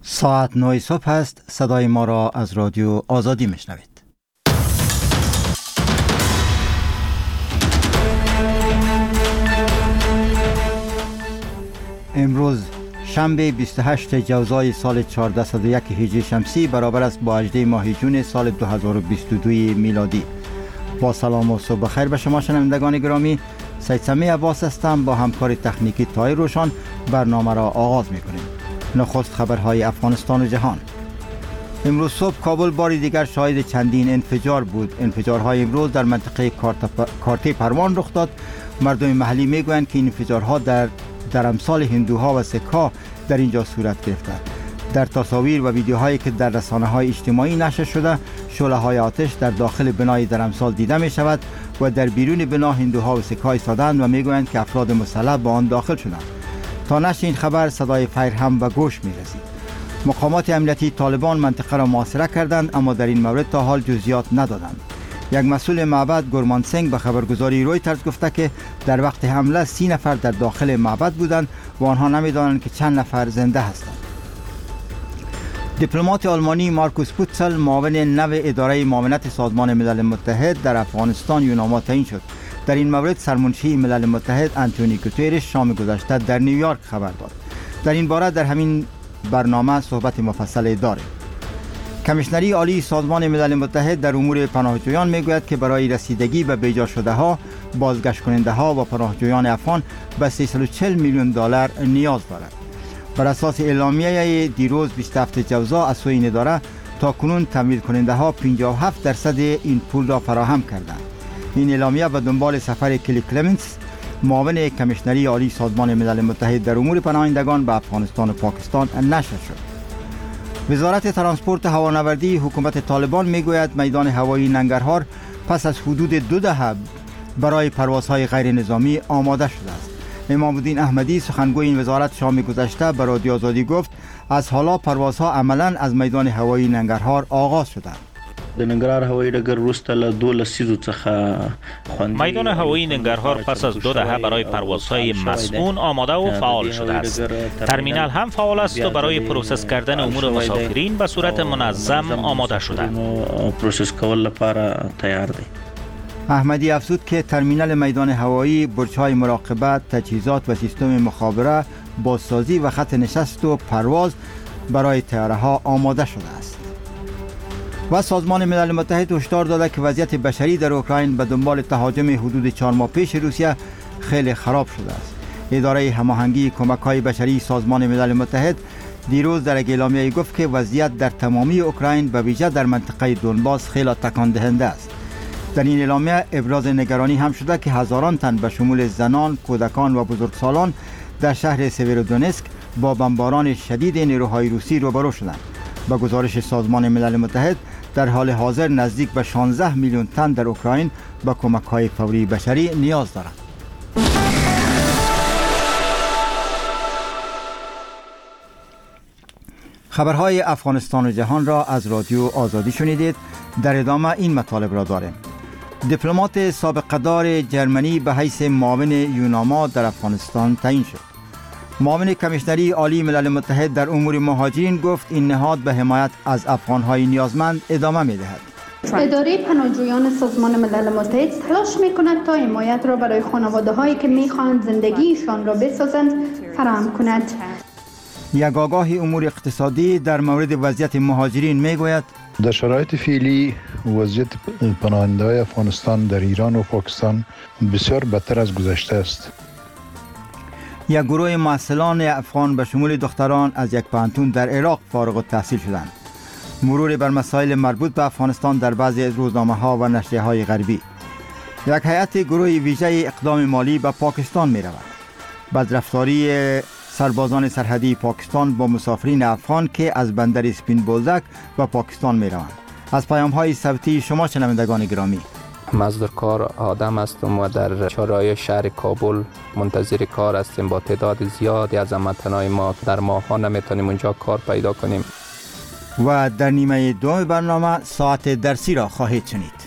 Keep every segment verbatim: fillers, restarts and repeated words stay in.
ساعت نه صبح است. صدای ما را از رادیو آزادی میشنوید. امروز شنبه بیست و هشتم جوزای سال چهارصد و یک هجری شمسی برابر است با هجدهم ماه جون سال دو هزار و بیست و دو میلادی. با سلام و صبح بخیر به شما شنوندگان گرامی. سید سمی عباس هستم. با همکار تکنیکی طاهر روشن برنامه را آغاز میکنیم. نخست خبرهای افغانستان و جهان. امروز صبح کابل بار دیگر شاهد چندین انفجار بود. انفجارهای امروز در منطقه کارته پروان رخ داد. مردم محلی میگویند که این انفجارها در در امثال هندوها و سک‌ها در اینجا صورت گرفته. در تصاویر و ویدیوهایی که در رسانه‌های اجتماعی نشر شده، شعله‌های آتش در داخل بنای در امثال دیده می شود و در بیرون بنا هندوها و سک‌ها ایستادند و میگویند که افراد مسلح به آن داخل شدند. تا نشر این خبر صدای فیر هم به گوش می رسید. مقامات امنیتی طالبان منطقه را محاصره کردند، اما در این مورد تا حال جزئیات ندادند. یک مسئول معبد گورمان سنگ به خبرگزاری رویترز گفته که در وقت حمله سی نفر در داخل معبد بودند و آنها نمی‌دانند که چند نفر زنده هستند. دیپلمات آلمانی مارکوس پوتسل معاون نو اداره معاونت سازمان ملل متحد در افغانستان یوناما تعیین شد. در این مورد سرمنشی ملل متحد آنتونی گوترش شام گذشته در نیویورک خبر داد. در این باره در همین برنامه صحبت مفصل داریم. کمیشنری عالی سازمان ملل متحد در امور پناهجویان میگوید که برای رسیدگی به بیجا شده ها، بازگشت کننده ها و پناهجویان افغان به سیصد و چهل میلیون دلار نیاز دارد. بر اساس اعلامیه دیروز بیست و هفتم جوزا از سوی این اداره تاکنون تمویل کننده ها پنجاه و هفت درصد این پول را فراهم کردند. این اعلامیه به دنبال سفر کلی کلمنس معاون کمیشنری عالی سازمان ملل متحد در امور پناهندگان به افغانستان و پاکستان نشر شد. وزارت ترانسپورت هوانوردی حکومت طالبان میگوید میدان هوایی ننگرهار پس از حدود دو دهه برای پروازهای غیر نظامی آماده شده است. امام الدین احمدی سخنگوی این وزارت شام گذشته به رادیو آزادی گفت از حالا پروازها عملاً از میدان هوایی ننگرهار آغاز شدند. د ننګرهار هوایي ډګر وروسته له دو لسیزو څخه میدان هوایی ننگرهار پس از دو دهه برای پروازهای مسئول آماده و فعال شده است. ترمینال هم فعال است و برای پروسس کردن امور مسافرین به صورت منظم آماده شده. پروسس کول لپاره تیار دی. احمدی افزود که ترمینال میدان هوایی برج‌های مراقبت، تجهیزات و سیستم مخابره، بازسازی و خط نشست و پرواز برای طیاره‌ها آماده شده است. و سازمان ملل متحد هشدار داده که وضعیت بشری در اوکراین به دنبال تهاجم حدود چهار ماه پیش روسیه خیلی خراب شده است. اداره هماهنگی کمک‌های بشری سازمان ملل متحد دیروز در اعلامیه گفت که وضعیت در تمامی اوکراین به ویژه در منطقه دونباس خیلی تکان دهنده است. در این اعلامیه ابراز نگرانی هم شده که هزاران تن به شمول زنان، کودکان و بزرگسالان در شهر سیورودونسک با بمباران شدید نیروهای روسی روبرو شدند. با گزارش سازمان ملل متحد در حال حاضر نزدیک به شانزده میلیون تن در اوکراین با کمک‌های فوری بشری نیاز دارند. خبرهای افغانستان و جهان را از رادیو آزادی شنیدید. در ادامه این مطالب را داریم. دیپلمات سابقه‌دار جرمنی به حیث معاون یوناما در افغانستان تعیین شد. معاون کمیشنری عالی ملل متحد در امور مهاجرین گفت این نهاد به حمایت از افغان‌های نیازمند ادامه می‌دهد. اداره پناهجویان سازمان ملل متحد تلاش می‌کند تا حمایت را برای خانواده‌هایی که می‌خواهند زندگیشان را بسازند فراهم کند. یک آگاه امور اقتصادی در مورد وضعیت مهاجرین میگوید در شرایط فعلی وضعیت پناهنده‌های افغانستان در ایران و پاکستان بسیار بدتر از گذشته است. یک گروه محصلان افغان به شمول دختران از یک پانتون در عراق فارغ التحصیل شدند. مرور بر مسائل مربوط به افغانستان در بعضی از روزنامه‌ها و نشریه‌های غربی. یک هیئت گروه ویژه اقدام مالی به پاکستان می رود. بدرفتاری سربازان سرحدی پاکستان با مسافرین افغان که از بندر اسپین بولدک به پاکستان می روند. از پیام‌های صوتی شما شنوندگان گرامی. مزدور کار آدم هستم و در چهارراه شهر کابل منتظر کار هستیم. با تعداد زیادی از هموطنان ما در ماه‌ها نمیتونیم اونجا کار پیدا کنیم. و در نیمه دوم برنامه ساعت درسی را خواهید شنید.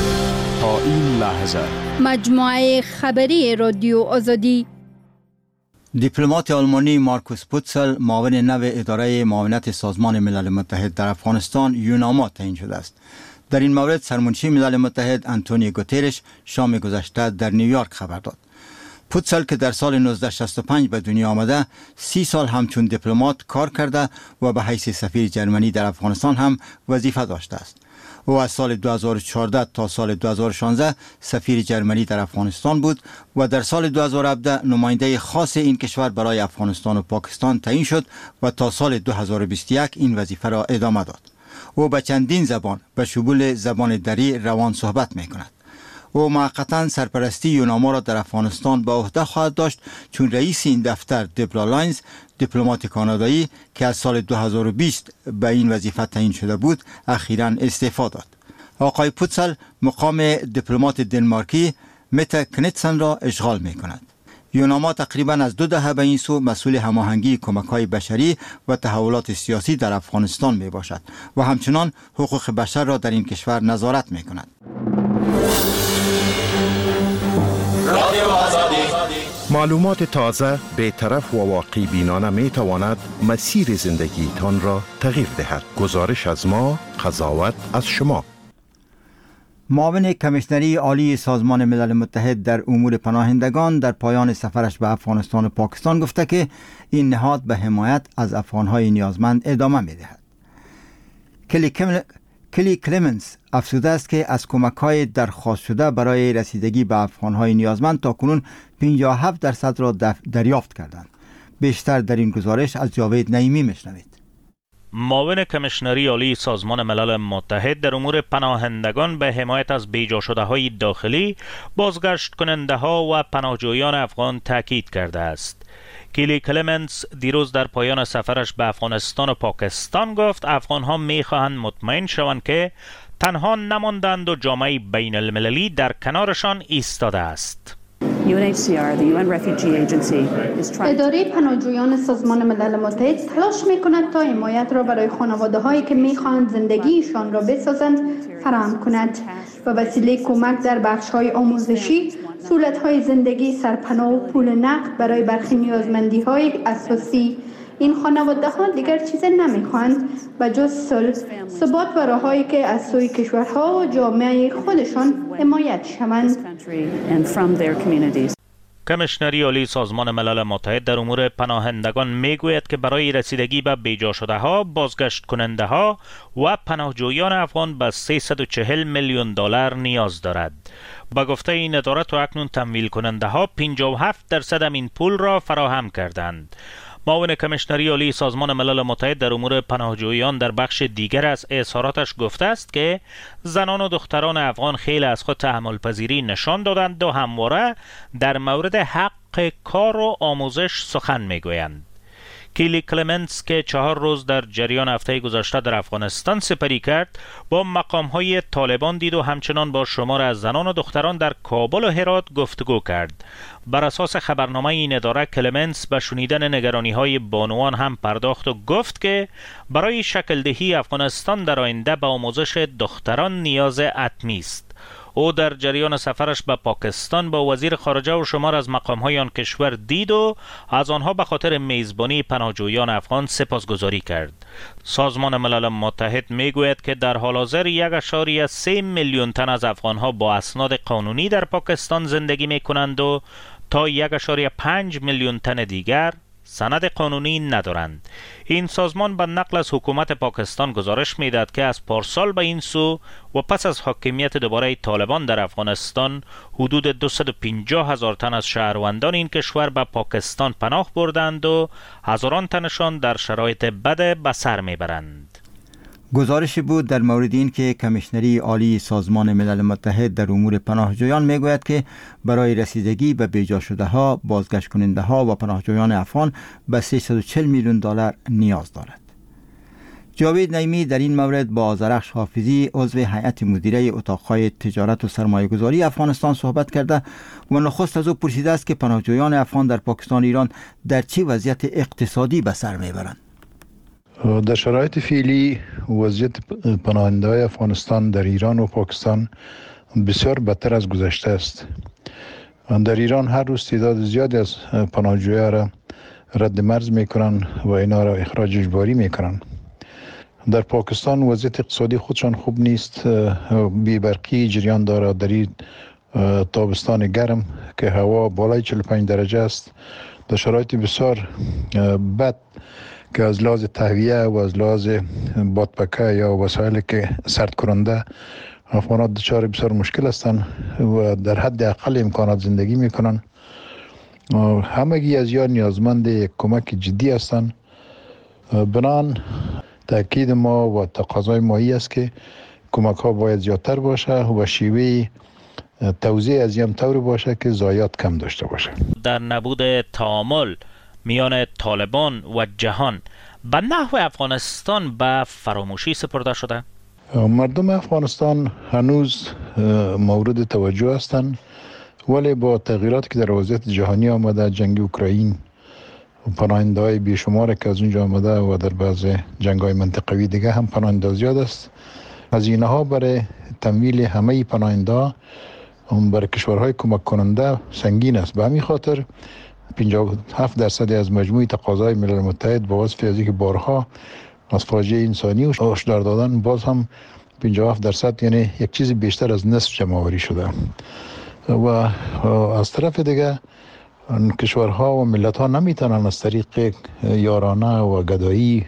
تا این لحظه مجموعه خبری رادیو آزادی دیپلمات آلمانی مارکوس پوتسل معاون نو اداره معاونت سازمان ملل متحد در افغانستان یوناما تعیین شده است. در این مورد سرمنشی ملل متحد آنتونیو گوترش شام گذشته در نیویورک خبر داد. پوتسل که در سال نوزده شصت و پنج به دنیا آمده، سی سال همچون دیپلمات کار کرده و به حیث سفیر جرمنی در افغانستان هم وظیفه داشته است. او از سال دو هزار و چهارده تا سال دو هزار و شانزده سفیر جرمنی در افغانستان بود و در سال دو هزار و هفده نماینده خاص این کشور برای افغانستان و پاکستان تعیین شد و تا سال دو هزار و بیست و یک این وظیفه را ادامه داد. او به چندین زبان به شمول زبان دری روان صحبت می کند. او موقتا سرپرستی یوناما را در افغانستان به عهده خواهد داشت، چون رئیس این دفتر دبرا لاینز، دیپلمات کانادایی که از سال دو هزار و بیست به این وظیفه تعیین شده بود، اخیراً استعفا داد. آقای پوتسل مقام دیپلمات دنمارکی مته کنیتسن را اشغال می کند. یوناما تقریباً از دو دهه به این سو مسئول هماهنگی کمک‌های بشری و تحولات سیاسی در افغانستان می باشد و همچنان حقوق بشر را در این کشور نظارت می کند. معلومات تازه، بی‌طرف و واقع بینانه می تواند مسیر زندگی تان را تغییر دهد. گزارش از ما، قضاوت از شما. معاون کمیشنری عالی سازمان ملل متحد در امور پناهندگان در پایان سفرش به افغانستان و پاکستان گفته که این نهاد به حمایت از افغانهای نیازمند ادامه می دهد. کلی کمل... کلی کلمنز افزوده است که از کمک‌های درخواست شده برای رسیدگی به افغان‌های نیازمند تاکنون پنجاه و هفت درصد را دریافت کردند. بیشتر در این گزارش از جاوید نعیمی میشنوید. معاون کمیشنری عالی سازمان ملل متحد در امور پناهندگان به حمایت از بیجا شده های داخلی، بازگشت کننده ها و پناهجویان افغان تاکید کرده است. کیلی کلمنز دیروز در پایان سفرش به افغانستان و پاکستان گفت افغان ها می خواهند مطمئن شوند که تنها نماندند و جامعه بین المللی در کنارشان ایستاده است. اداره پناهجویان سازمان ملل متحد تلاش می کند تا حمایت را برای خانواده هایی که می خواهند زندگیشان را بسازند فراهم کند و وسیله کمک در بخش های آموزشی، سهولت های زندگی، سرپناه و پول نقد برای برخی نیازمندی های اساسی. این خانواده ها دیگر چیزی نمی خواهند و جز صلح، ثبات و راههایی که از سوی کشورها و جامعه خودشان حمایت شوند. کمیشنری عالی سازمان ملل متحد در امور پناهندگان میگوید که برای رسیدگی به بیجا شده ها، بازگشت کننده ها و پناهجویان افغان به سیصد و چهل میلیون دلار نیاز دارد. با گفته این اداره تا اکنون تمویل کننده ها پنجاه و هفت درصد این پول را فراهم کردند. معاون کمیشنری عالی سازمان ملل متحد در امور پناهجویان در بخش دیگر از اظهاراتش گفته است که زنان و دختران افغان خیلی از خود تحمل پذیری نشان دادند و همواره در مورد حق کار و آموزش سخن میگویند. کیلی کلمنز که چهار روز در جریان هفته گذشته در افغانستان سپری کرد، با مقام‌های طالبان دید و همچنان با شمار از زنان و دختران در کابل و هرات گفتگو کرد. بر اساس خبرنامه این اداره، کلمنز به شنیدن نگرانی‌های بانوان هم پرداخت و گفت که برای شکل دهی افغانستان در آینده به آموزش دختران نیاز حتمی است. او در جریان سفرش به پاکستان با وزیر خارجه و شمار از مقام‌های آن کشور دید و از آنها به خاطر میزبانی پناهجویان افغان سپاسگزاری کرد. سازمان ملل متحد میگوید که در حال حاضر یک اشاری سه میلیون تن از افغانها با اسناد قانونی در پاکستان زندگی میکنند و تا یک اشاری پنج میلیون تن دیگر سند قانونی ندارند. این سازمان به نقل از حکومت پاکستان گزارش میداد که از پارسال به این سو و پس از حاکمیت دوباره طالبان در افغانستان حدود دویست و پنجاه هزار تن از شهروندان این کشور به پاکستان پناه بردند و هزاران تنشان در شرایط بد به سر میبرند. گزارشی بود در مورد این که کمیشنری عالی سازمان ملل متحد در امور پناهجویان میگوید که برای رسیدگی به بیجا شده ها، بازگشت کننده ها و پناهجویان افغان به سیصد و چهل میلیون دلار نیاز دارد. جاوید نعیمی در این مورد با آذرخش حافظی عضو هیئت مدیره اتاقهای تجارت و سرمایه‌گذاری افغانستان صحبت کرده و نخست از او پرسیده است که پناهجویان افغان در پاکستان و ایران در چه وضعیت اقتصادی به سر میبرند. در شرایط فعلی وضعیت پناهنده‌های افغانستان در ایران و پاکستان بسیار بدتر از گذشته است. در ایران هر روز تعداد زیادی از پناهجویان را رد مرز میکنن و اینا را اخراج اجباری میکنن. در پاکستان وضعیت اقتصادی خودشان خوب نیست، بی برقی جریان داره در این تابستان گرم که هوا بالای چهل و پنج درجه است، در شرایط بسیار بد که از لحاظ تهویه و از لحاظ بادپکه یا وسایلی که سرد کننده افغانات دچار بسیار مشکل هستند و در حد اقل امکانات زندگی میکنن. همگی از یا نیازمند یک کمک جدی هستند. بنان تاکید ما و تقاضای مایی است که کمک ها باید زیادتر باشه و شیوه توزیع از این طور باشه که ضایعات کم داشته باشه. در نبود تعامل میان طالبان و جهان به نحو افغانستان به فراموشی سپرده شده؟ مردم افغانستان هنوز مورد توجه هستند، ولی با تغییراتی که در وضعیت جهانی آمده، جنگ اوکراین و پناهنده های بیشمار که از اونجا آمده و در بعض جنگ های منطقوی دیگه هم پناهنده زیاد است، هزینه ها برای تمویل همه پناهنده برای کشورهای کمک کننده سنگین است. به همین خاطر پنجاه و هفت درصد از مجموع تقاضای ملل متحد با وصف از اینکه بارها از فاجعه انسانی و هشدار دادن، باز هم پنجاه و هفت درصد یعنی یک چیز بیشتر از نصف جمع آوری شده. و از طرف دیگه کشورها و ملت‌ها نمیتونن از طریق یارانه و گدایی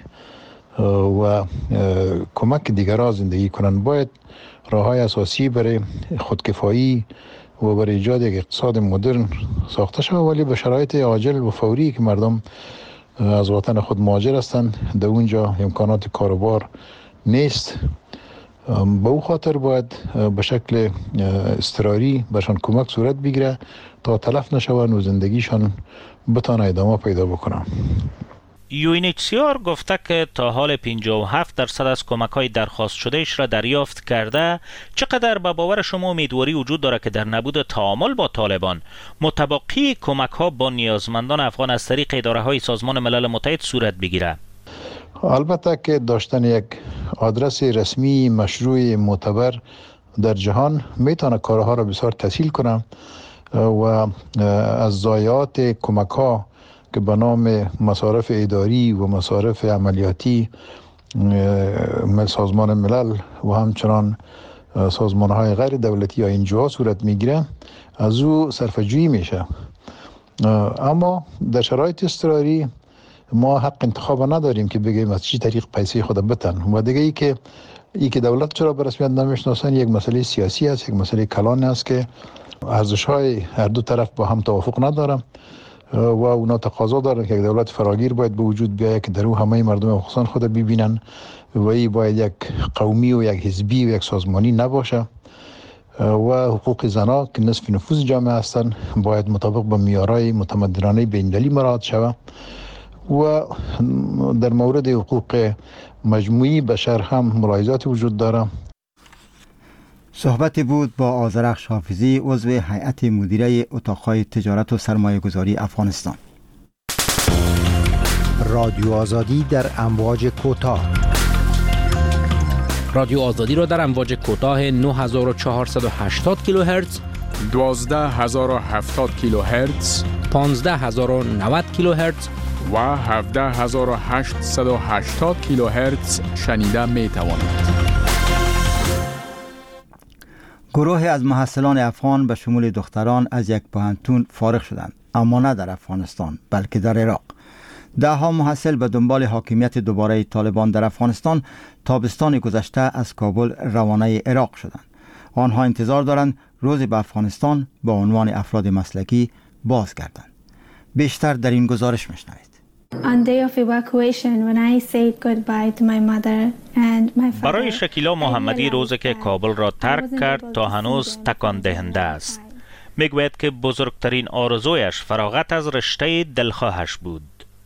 و کمک دیگران زندگی کنن. باید راه‌های اساسی برای خودکفایی و برای ایجاد یک اقتصاد مدرن ساخته شود، ولی به شرایط عاجل و فوری که مردم از وطن خود مهاجر هستند، در اونجا امکانات کاروبار نیست. به او خاطر باید به شکل اضطراری برشان کمک صورت بگیره تا تلف نشوند و زندگیشان بتانه ادامه پیدا بکنن. یو این اچ سی آر گفته که تا حال پنجاه و هفت درصد از کمک‌های درخواست شدهش را دریافت کرده. چقدر به باور شما امیدواری وجود داره که در نبود تعامل با طالبان متبقی کمک‌ها با نیازمندان افغان از طریق اداره‌های سازمان ملل متحد صورت بگیره؟ البته که داشتن یک آدرس رسمی مشروع معتبر در جهان میتونه کارها را بسیار تسهیل کنه و از ضایعات کمک‌ها که به نام مصارف اداری و مصارف عملیاتی سازمان ملل و همچنان سازمان‌های غیر دولتی یا انجیوها صورت میگیره، از او صرفه‌جویی میشه. اما در شرایط اضطراری ما حق انتخاب نداریم که بگیم از چی طریق پیسه خود بتن. و دیگه ای که ای که دولت چرا به رسمیت نمیشناسن یک مسئله سیاسی است، یک مسئله کلان است که ارزش‌های هر دو طرف با هم توافق ندارن و اونا تقاضا دارن که یک دولت فراگیر باید به وجود بیاید که در او همه مردم افغانستان خود ببینن و این باید یک قومی و یک حزبی و یک سازمانی نباشه و حقوق زنان که نصف نفوذ جامعه هستند باید مطابق با معیارهای متمدنانه بین‌المللی مراعات شود و در مورد حقوق مجموعی بشر هم ملاحظات وجود داره. صحبتی بود با آذرخش حافظی، عضو هیئت مدیره اتاق‌های تجارت و سرمایه گذاری افغانستان. رادیو آزادی در امواج کوتاه. رادیو آزادی را در امواج کوتاه نه هزار و چهارصد و هشتاد کیلوهرتز، دوازده هزار و هفتاد کیلوهرتز، پانزده هزار و نود کیلوهرتز و هفده هزار و هشتصد و هشتاد کیلوهرتز شنیده می توانید. گروه از محصلان افغان به شمول دختران از یک پوهنتون فارغ شدند، اما نه در افغانستان بلکه در عراق. ده ها محصل به دنبال حاکمیت دوباره طالبان در افغانستان تابستان گذشته از کابل روانه عراق شدند. آنها انتظار دارند روزی به افغانستان با عنوان افراد مسلکی بازگردند. بیشتر در این گزارش میشنوید. برای شکیلا محمدی روزی که کابل را ترک کرد تا هنوز تکان دهنده است. میگوید که بزرگترین آرزویش فراغت از رشته دلخواهش بود.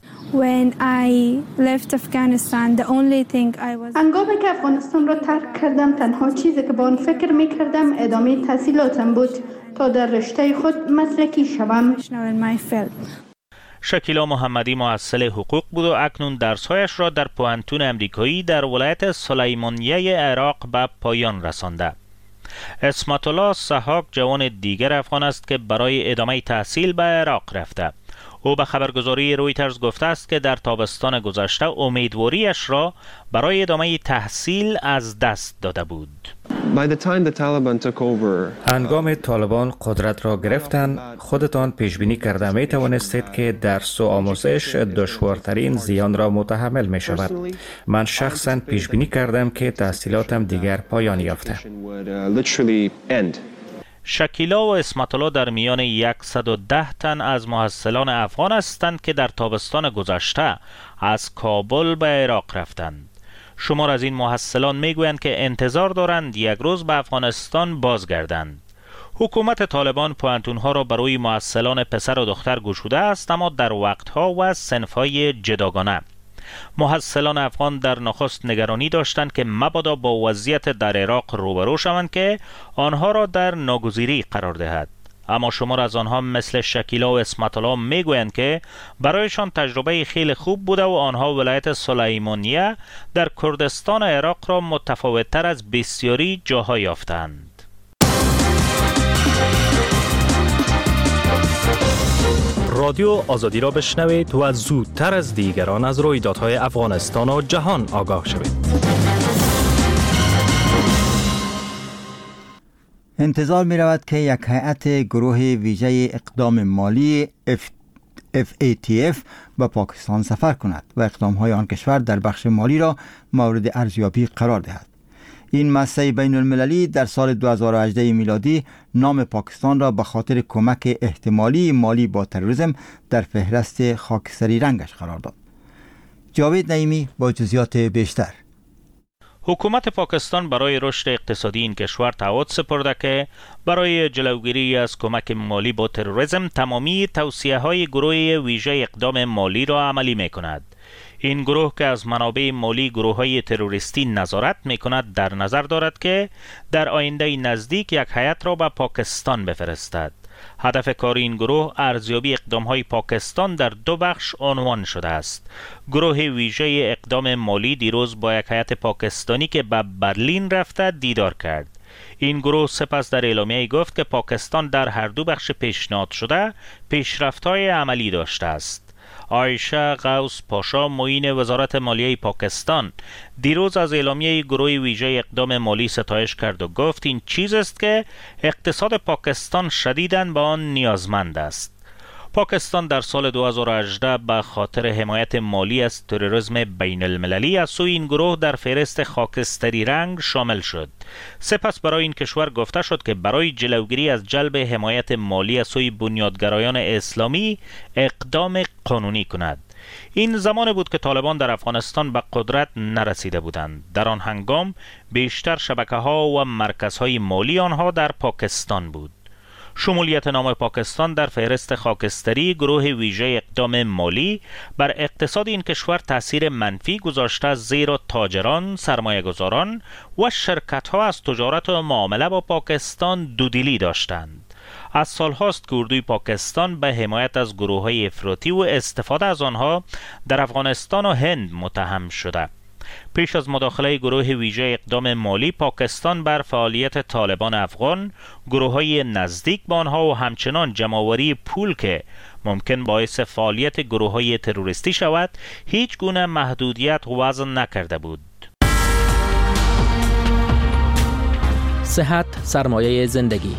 هنگامی که افغانستان را ترک کردم، تنها چیزی که با آن فکر می کردم ادامه تحصیلاتم بود تا در رشته خود مسلکی شوم. شکیلا محمدی محصل حقوق بود و اکنون درسهایش را در پوهنتون امریکایی در ولایت سلیمانیه عراق به پایان رسانده. اسمت الله سحاق جوان دیگر افغان است که برای ادامه تحصیل به عراق رفته. او به خبرگزاری رویترز گفته است که در تابستان گذشته امیدواریش را برای ادامه تحصیل از دست داده بود. هنگام طالبان قدرت را گرفتند، خودتان پیش بینی کرده می توانستید که درس و آموزش دشوارترین زیان را متحمل می شود. من شخصا پیش بینی کردم که تحصیلاتم دیگر پایان یافته. شکیلا و اسمت الله در میان صد و ده تن از محصلان افغان هستند که در تابستان گذشته از کابل به عراق رفتند. شمار از این محصلان میگویند که انتظار دارند یک روز به افغانستان بازگردند. حکومت طالبان پوانتونها را برای محصلان پسر و دختر گشوده است، اما در وقتها و صنفهای جداگانه. محصلان افغان در نخست نگرانی داشتند که مبادا با وضعیت در عراق روبرو شوند که آنها را در ناگزیری قرار دهد. اما شمار از آنها مثل شکیلا و اسمت الله میگویند که برایشان تجربه خیلی خوب بوده و آنها ولایت سلیمانیه در کردستان عراق را متفاوت‌تر از بسیاری جاها یافتند. رادیو آزادی را بشنوید و زودتر از دیگران از رویدادهای افغانستان و جهان آگاه شوید. انتظار می رود که یک هیئت گروه ویژه اقدام مالی اف ای تی اف به پاکستان سفر کند و اقدام‌های آن کشور در بخش مالی را مورد ارزیابی قرار دهد. این مؤسسه بین المللی در سال دو هزار و هجده میلادی نام پاکستان را به خاطر کمک احتمالی مالی با تروریسم در فهرست خاکستری رنگش قرار داد. جاوید نعیمی با جزئیات بیشتر. حکومت پاکستان برای رشد اقتصادی این کشور تعهد سپرده که برای جلوگیری از کمک مالی با تروریسم تمامی توصیه‌های گروه ویژه اقدام مالی را عملی می‌کند. این گروه که از منابع مالی گروه‌های تروریستی نظارت می‌کند در نظر دارد که در آینده نزدیک یک هیئت را به پاکستان بفرستد. هدف کار این گروه ارزیابی اقدام‌های پاکستان در دو بخش عنوان شده است. گروه ویژه اقدام مالی دیروز با یک هیئت پاکستانی که به برلین رفته دیدار کرد. این گروه سپس در اعلامیه گفت که پاکستان در هر دو بخش پیشنهاد شده پیشرفت‌های عملی داشته است. عایشه غوث پاشا معین وزارت مالیه پاکستان دیروز از اعلامیه گروه ویژه اقدام مالی ستایش کرد و گفت این چیز است که اقتصاد پاکستان شدیداً به آن نیازمند است. پاکستان در سال دو هزار و هجده به خاطر حمایت مالی از تروریسم بین المللی از سوی این گروه در فهرست خاکستری رنگ شامل شد. سپس برای این کشور گفته شد که برای جلوگیری از جلب حمایت مالی از سوی بنیادگرایان اسلامی اقدام قانونی کند. این زمان بود که طالبان در افغانستان به قدرت نرسیده بودند. در آن هنگام بیشتر شبکه‌ها و مرکزهای مالی آنها در پاکستان بود. شمولیت نام پاکستان در فهرست خاکستری گروه ویژه اقدام مالی بر اقتصاد این کشور تأثیر منفی گذاشته، زیرا تاجران، سرمایه‌گذاران و شرکت‌ها از تجارت و معامله با پاکستان دودیلی داشتند. از سالهاست که اردوی پاکستان به حمایت از گروه‌های افراطی و استفاده از آنها در افغانستان و هند متهم شده. پیش از مداخله گروه ویژه اقدام مالی پاکستان بر فعالیت طالبان افغان، گروه‌های نزدیک به آنها و همچنان جمع‌آوری پول که ممکن باعث فعالیت گروه‌های تروریستی شود، هیچ گونه محدودیت وضع نکرده بود. صحت سرمایه زندگی.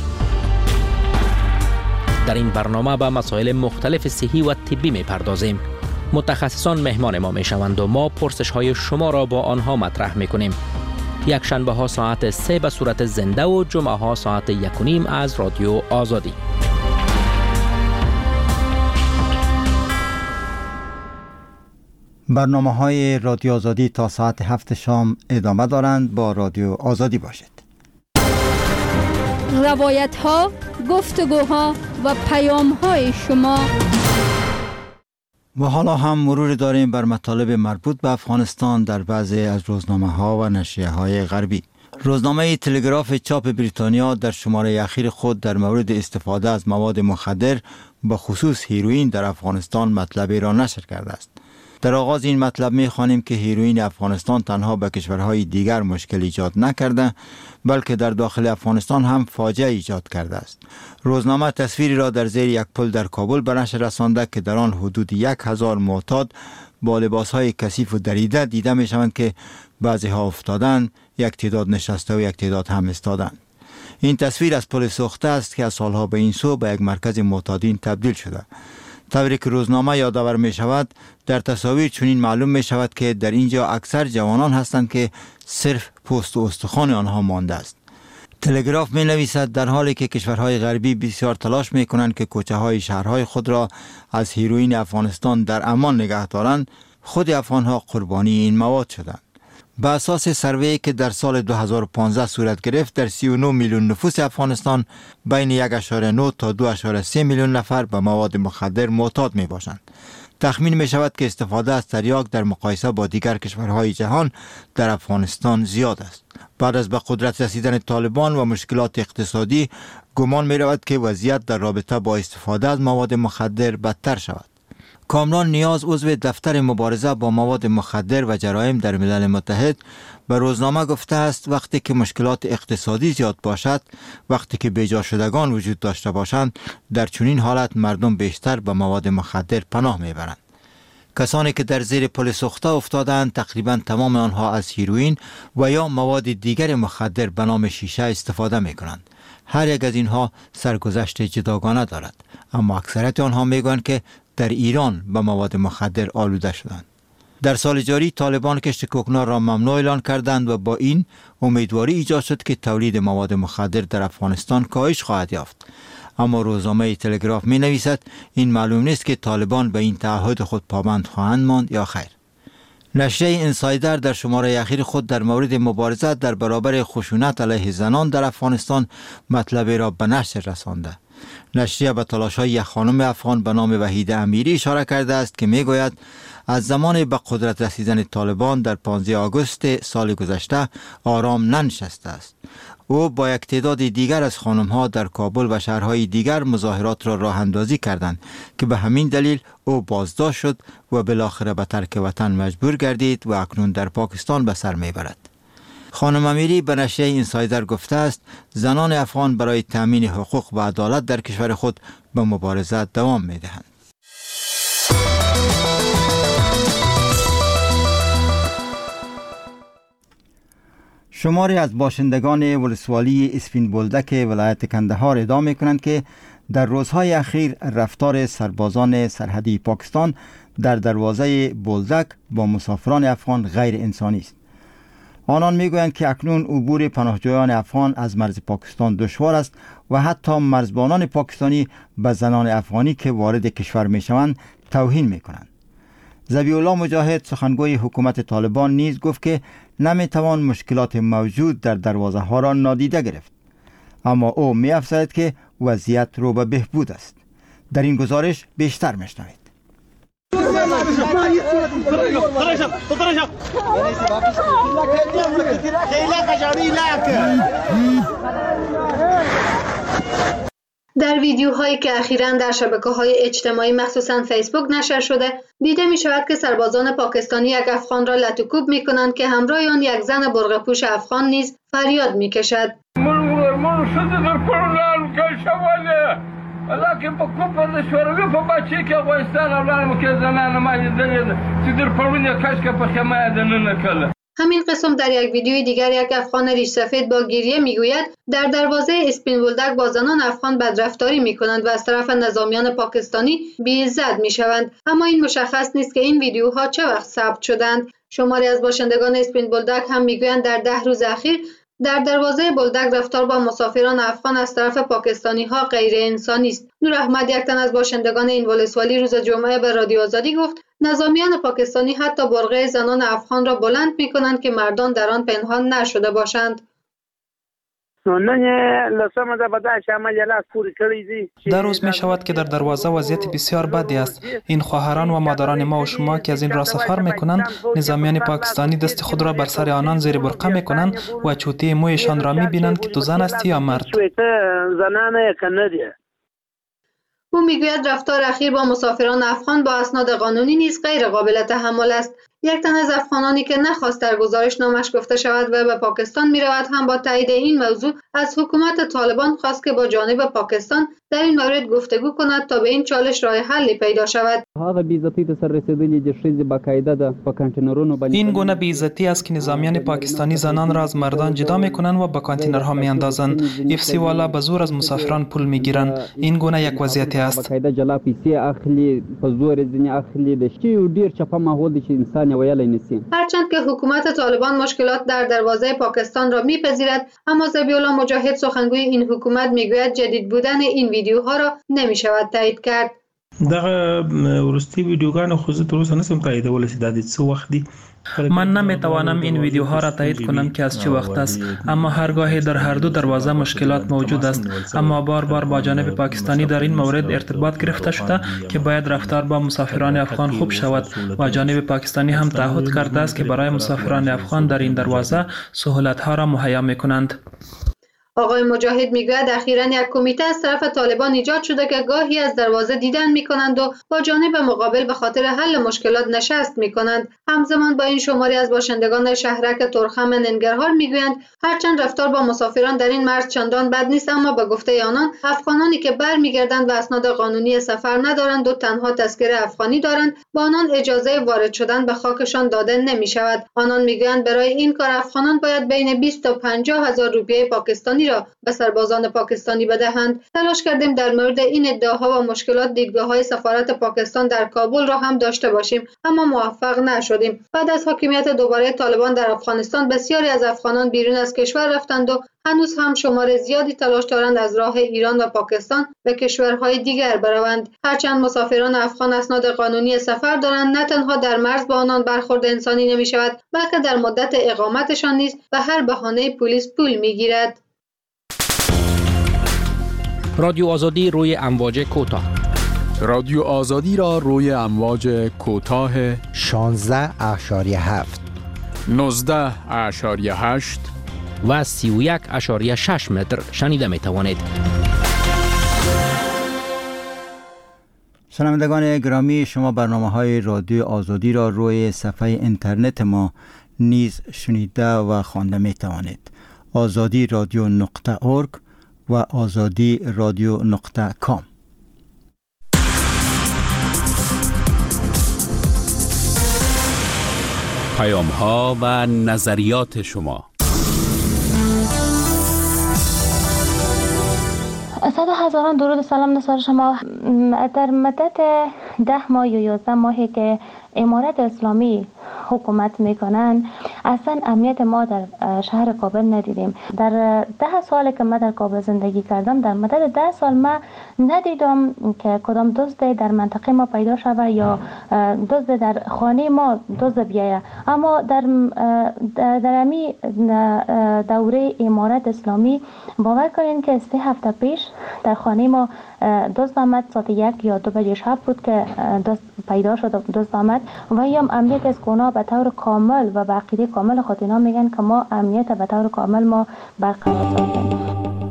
در این برنامه به مسائل مختلف صحی و طبی می‌پردازیم. متخصصان مهمان ما می شوند و ما پرسش های شما را با آنها مطرح می کنیم. یک شنبه ها ساعت سه به صورت زنده و جمعه ها ساعت یک و نیم از رادیو آزادی. برنامه های رادیو آزادی تا ساعت هفت شام ادامه دارند. با رادیو آزادی باشید. روایت ها، گفتگوها و پیام های شما. و حالا هم مرور داریم بر مطالب مربوط به افغانستان در بعضی از روزنامه ها و نشریه های غربی. روزنامه تلگراف چاپ بریتانیا در شماره اخیر خود در مورد استفاده از مواد مخدر به خصوص هیروئین در افغانستان مطلبی را نشر کرده است. در آغاز این مطلب می خوانیم که هیروئین افغانستان تنها به کشورهای دیگر مشکل ایجاد نکرده بلکه در داخل افغانستان هم فاجعه ایجاد کرده است. روزنامه تصویری را در زیر یک پل در کابل به نشر رسانده که در آن حدود یک هزار معتاد با لباسهای کثیف و دریده دیده می شوند که بعضی ها افتادند، یک تعداد نشسته و یک تعداد هم ایستادند. این تصویر از پل سوخته است که از سالها به این سو به یک مرکز معتادین تبدیل شده. طوری که روزنامه یادآور می شود، در تصاویر چنین معلوم می شود که در اینجا اکثر جوانان هستند که صرف پوست و استخوان آنها مانده است. تلگراف می نویسد در حالی که کشورهای غربی بسیار تلاش می کنند که کوچه های شهرهای خود را از هیروئین افغانستان در امان نگه دارند، خود افغانها قربانی این مواد شدند. به اساس سروی که در سال دو هزار و پانزده صورت گرفت، در سی و نه میلیون نفوس افغانستان بین یک و نه تا دو و سه میلیون نفر به مواد مخدر معتاد می باشند. تخمین می شود که استفاده از تریاک در مقایسه با دیگر کشورهای جهان در افغانستان زیاد است. بعد از به قدرت رسیدن طالبان و مشکلات اقتصادی، گمان می رود که وضعیت در رابطه با استفاده از مواد مخدر بدتر شود. کامران نیاز، عضو دفتر مبارزه با مواد مخدر و جرایم در ملل متحد، به روزنامه گفته است وقتی که مشکلات اقتصادی زیاد باشد، وقتی که بیجا شدگان وجود داشته باشند، در چنین حالت مردم بیشتر به مواد مخدر پناه میبرند. کسانی که در زیر پل سوخته افتادند تقریبا تمام آنها از هیروئین و یا مواد دیگر مخدر به نام شیشه استفاده می کنند. هر یک از اینها سرگذشت جداگانه دارد، اما اکثریت آنها میگویند که در ایران به مواد مخدر آلوده شدند. در سال جاری طالبان کشت کوکنار را ممنوع اعلان کردند و با این امیدواری ایجاد شد که تولید مواد مخدر در افغانستان کاهش خواهد یافت. اما روزنامه تلگراف می نویسد این معلوم نیست که طالبان به این تعهد خود پابند خواهند ماند یا خیر. نشریه اینسایدر در شماره اخیر خود در مورد مبارزه در برابر خشونت علیه زنان در افغانستان مطلبی را به نشر رسانده. نشریه به تلاش‌های یک خانم افغان به نام وحیده امیری اشاره کرده است که میگوید از زمان به قدرت رسیدن طالبان در پانزده آگوست سال گذشته آرام ننشسته است. او با یک تعداد دیگر از خانم‌ها در کابل و شهرهای دیگر مظاهرات را راه اندازی کردند که به همین دلیل او بازداشت شد و بالاخره به ترک وطن مجبور گردید و اکنون در پاکستان به سر میبرد. خانم امیری به نشریه اینسایدر گفته است زنان افغان برای تامین حقوق و عدالت در کشور خود به مبارزه دوام میدهند. شماری از باشندگان ولسوالی اسپین بولدک ولایت کندهار ادعا می‌کنند که در روزهای اخیر رفتار سربازان سرحدی پاکستان در دروازه بولدک با مسافران افغان غیر انسانی است. آنان میگویند که اکنون عبور پناهجویان افغان از مرز پاکستان دشوار است و حتی مرزبانان پاکستانی به زنان افغانی که وارد کشور میشوند توهین میکنند. ذبیح الله مجاهد سخنگوی حکومت طالبان نیز گفت که نمیتوان مشکلات موجود در دروازه ها را نادیده گرفت، اما او می‌افزاید که وضعیت رو به بهبود است. در این گزارش بیشتر میشنوید. در ویدیوهایی که اخیراً در شبکه‌های اجتماعی مخصوصاً فیسبوک نشر شده دیده می شود که سربازان پاکستانی یک افغان را لطوکوب می کنند که همراه آن یک زن برقع پوش افغان نیز فریاد می کشد. لکه په کوپر د شوروي په بچی کې افغانستان اولانو کې زنانه ما دې چې در پرونی کاشکه په خمه ده نه نکله. همین قسم در یک ویدیوی دیگر یک افغان ریش سفید با گریه میگوید در دروازه اسپین بولدک با زنان افغان بدرفتاری میکنند و از طرف نظامیان پاکستانی بی‌عزت میشوند، اما این مشخص نیست که این ویدیوها چه وقت ثبت شدند. شماری از باشندگان اسپین بولدک هم میگویند در ده روز اخیر در دروازه بولدک رفتار با مسافران افغان از طرف پاکستانی ها غیر انسانی است. نور احمد، یک تن از باشندگان این ولسوالی، روز جمعه به رادیو آزادی گفت نظامیان پاکستانی حتی برقع زنان افغان را بلند می کنند که مردان در آن پنهان نشده باشند. در روز می شود که در دروازه وضعیت بسیار بدی است. این خواهران و مادران ما و شما که از این را سفر می کنند، نظامیان پاکستانی دست خود را بر سر آنان زیر برقه می کنند و چوتی مویشان را می بینند که تو زن است یا مرد. او میگوید رفتار اخیر با مسافران افغان با اسناد قانونی نیز غیر قابل تحمل است. یک تن از افغانانی که نخواست در گزارشنامش گفته شود و به پاکستان می‌رود هم با تایید این موضوع از حکومت طالبان خواست که با جانب پاکستان در این مورد گفتگو کند تا به این چالش راه حلی پیدا شود. این گونه بی‌عزتی است که نظامیان پاکستانی زنان را از مردان جدا می‌کنند و به کانتینرها می‌اندازند. اف سی والا به زور از مسافران پول می‌گیرند. این گونه یک وضعیت است. هرچند که حکومت طالبان مشکلات در دروازه پاکستان را میپذیرد، اما ذبیح‌الله مجاهد سخنگوی این حکومت میگوید جدید بودن این ویدیوها را نمیشود تایید کرد. دغه ورستی ویدیوګانو خو زه تر اوسه نسم تاییدولی چې دا د څه وخت دي. من نمیتوانم این ویدیوها را تایید کنم که از چه وقت است، اما هرگاهی در هر دو دروازه مشکلات موجود است، اما بار بار با جانب پاکستانی در این مورد ارتباط گرفته شده که باید رفتار با مسافران افغان خوب شود و جانب پاکستانی هم تعهد کرده است که برای مسافران افغان در این دروازه سهولت‌ها را مهیا می‌کنند. آقای مجاهد میگوید اخیراً یک کمیته از طرف طالبان ایجاد شده که گاهی از دروازه دیدن میکنند و با جانب مقابل به خاطر حل مشکلات نشست میکنند. همزمان با این شماری از باشندگان شهرک ترخم ننگرهار میگویند هرچند رفتار با مسافران در این مرز چندان بد نیست، اما به گفته آنان افغانانی که برمیگردند و اسناد قانونی سفر ندارند و تنها تذکره افغانی دارند با آنان اجازه وارد شدن به خاکشان داده نمیشود. آنان میگویند برای این کار افغانان باید بین بیست تا پنجاه هزار روپیه پاکستانی را به سربازان پاکستانی بدهند. تلاش کردیم در مورد این ادعاها و مشکلات دیدگاه‌های سفارت پاکستان در کابل را هم داشته باشیم، اما موفق نشدیم. بعد از حاکمیت دوباره طالبان در افغانستان بسیاری از افغانان بیرون از کشور رفتند و هنوز هم شمار زیادی تلاش دارند از راه ایران و پاکستان به کشورهای دیگر بروند. هرچند مسافران افغان اسناد قانونی سفر دارند، نه تنها در مرز با آنان برخورد انسانی نمی شود، بلکه در مدت اقامتشان نیز به هر بهانه پلیس پول میگیرد. رادیو آزادی روی امواج کوتاه. رادیو آزادی را روی امواج کوتاه شانزده اشاریه هفت، نوزده اشاریه هشت و سی و یک اشاریه شش متر شنیده می توانید. شنوندگان گرامی، شما برنامه های رادیو آزادی را روی صفحه اینترنت ما نیز شنیده و خوانده می توانید. آزادی رادیو نقطه اورگ و آزادی رادیو نقطه کام. پیام ها و نظریات شما. صد هزاران درود سلام نثار شما. در مدت ده ماه یا یازده ماهی که امارت اسلامی حکومت میکنن، اصلا امنیت ما در شهر کابل ندیدیم. در ده سالی که من در کابل زندگی کردم، در مدت ده سال من ندیدم که کدام دزد در منطقه ما پیدا شود یا دزد در خانه ما دزد بیایه. اما در در امی دوره امارت اسلامی باور کنین که سه هفته پیش در خانه ما دزد آمد. ساعت یک یا دو بجه شب بود که دزد پیدا شد، دزد آمد و هم امنیت از گناه به طور کامل و به عقیده کامل خود اینا میگن که ما امنیت به طور کامل ما برقرار ساختیم.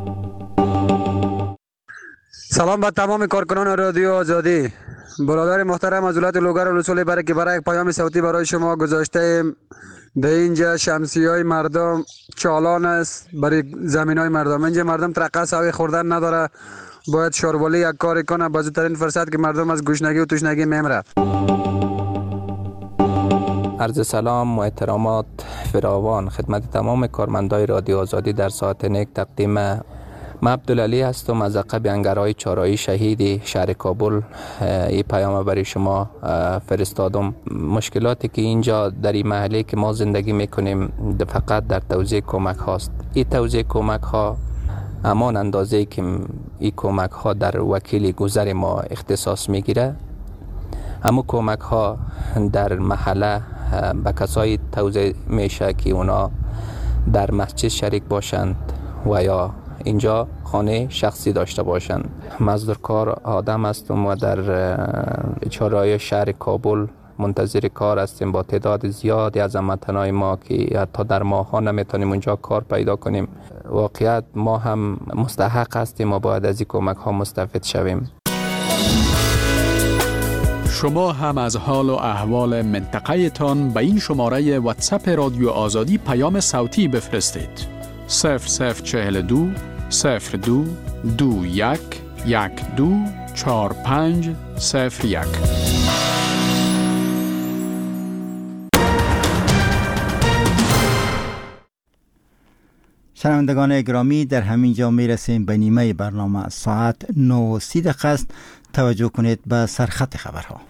سلام به تمام کارکنان رادیو آزادی. برادر محترم از ولایت لوگر رسول برای که برای یک پیام صوتی برای شما گذاشته. در اینجا شمسی های مردم چالان است برای زمین های مردم. اینجا مردم ترقه سوی خوردن نداره، باید شوربالی یک کاری کنه با زودترین فرصت که مردم از گوشنگی و تشنگی میمیره. عرض سلام و احترامات فراوان خدمت تمام کارمندای رادیو آزادی در ساعت نیک تقدیم. من عبدالعلی هستم از عقب انگرهای چهارراهی شهید شهر کابل. این پیام برای شما فرستادم. مشکلاتی که اینجا در این محله که ما زندگی میکنیم فقط در توزیع کمک هاست. این توزیع کمک ها همان اندازه که این کمک ها در وکیل گذر ما اختصاص میگیره، اما کمک ها در محله به کسایی توزیع میشه که اونا در مسجد شریک باشند و یا اینجا خانه شخصی داشته باشند. مزدورکار آدم هستم و در چهارراه شهر کابل منتظر کار هستیم با تعداد زیادی از هموطنان ما که حتی در ماه ها نمیتونیم اونجا کار پیدا کنیم. واقعیت ما هم مستحق هستیم و باید از این کمک ها مستفید شویم. شما هم از حال و احوال منطقه تان به این شماره واتساپ رادیو آزادی پیام صوتی بفرستید. صفر صفر چهل دو صفر دو دو یک یک دو چهار پنج صفر یک. شنوندگان گرامی، در همین جا می رسیم به نیمه برنامه. ساعت نه و سی دقیقه است. توجه کنید به سرخط خبرها.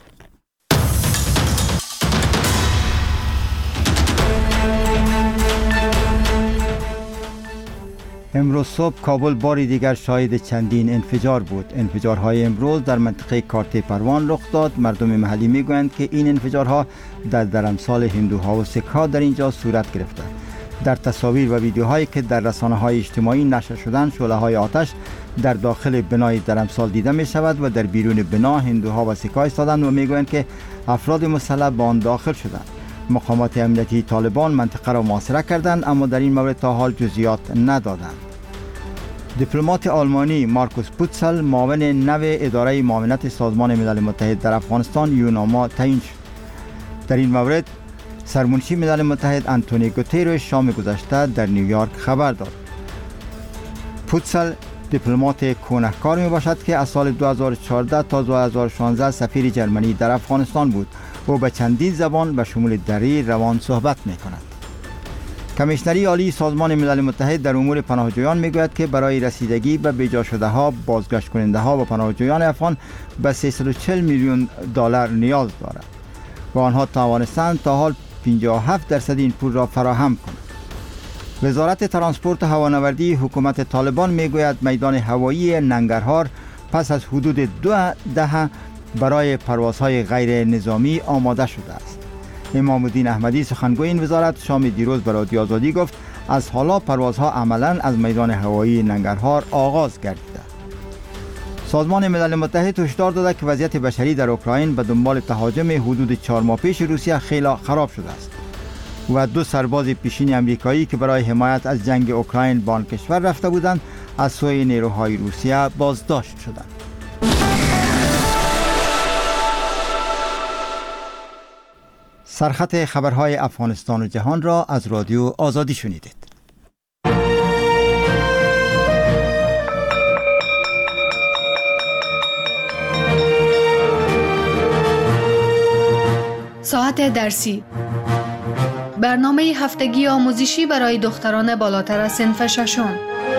امروز صبح کابل باری دیگر شاهد چندین انفجار بود. انفجارهای امروز در منطقه کارت پروان رخ داد. مردم محلی میگویند که این انفجارها در درمسال هندوها و سکها در اینجا صورت گرفته. در تصاویر و ویدیوهایی که در رسانه‌های اجتماعی نشر شدند، شعله‌های آتش در داخل بنای درمسال دیده می شود و در بیرون بنا هندوها و سکها ایستادند و میگویند که افراد مسلح به آن داخل شدند. مقامات امنیتی طالبان منطقه را محاصره کردند، اما در این مورد تا حال جزئیات ندادند. دیپلمات آلمانی مارکوس پوتسل معاون نو اداره معاونت سازمان ملل متحد در افغانستان یوناما تعیین شد. در این مورد سرمنشی ملل متحد آنتونیو گوتریش شام گذشته در نیویورک خبر داد. پوتسل دیپلمات کوهنکار می باشد که از سال دو هزار و چهارده تا دو هزار و شانزده سفیر جرمنی در افغانستان بود و به چندین زبان به شمول دری روان صحبت می کند. کمیشنری عالی سازمان ملل متحد در امور پناهجویان می گوید که برای رسیدگی به بیجا شده ها، بازگشت کننده ها و پناهجویان افغان به سیصد و چهل میلیون دلار نیاز دارد و آنها توانستند تا حال پنجاه و هفت درصد این پول را فراهم کنند. وزارت ترانسپورت و هوانوردی حکومت طالبان می گوید میدان هوایی ننگرهار پس از حدود دو دهه برای پروازهای غیر نظامی آماده شده است. امام الدین احمدی سخنگوی این وزارت شام دیروز به رادیو آزادی گفت از حالا پروازها عملاً از میدان هوایی ننگرهار آغاز گردیده. سازمان ملل متحد هشدار داده که وضعیت بشری در اوکراین به دنبال تهاجم حدود چهار ماه پیش روسیه خیلی خراب شده است و دو سرباز پیشین امریکایی که برای حمایت از جنگ اوکراین به آن کشور رفته بودند از سوی نیروهای روسیه بازداشت شدند. سرخط خبرهای افغانستان و جهان را از رادیو آزادی شنیدید. ساعت درسی، برنامه هفتگی آموزشی برای دختران بالاتر از صنف ششم.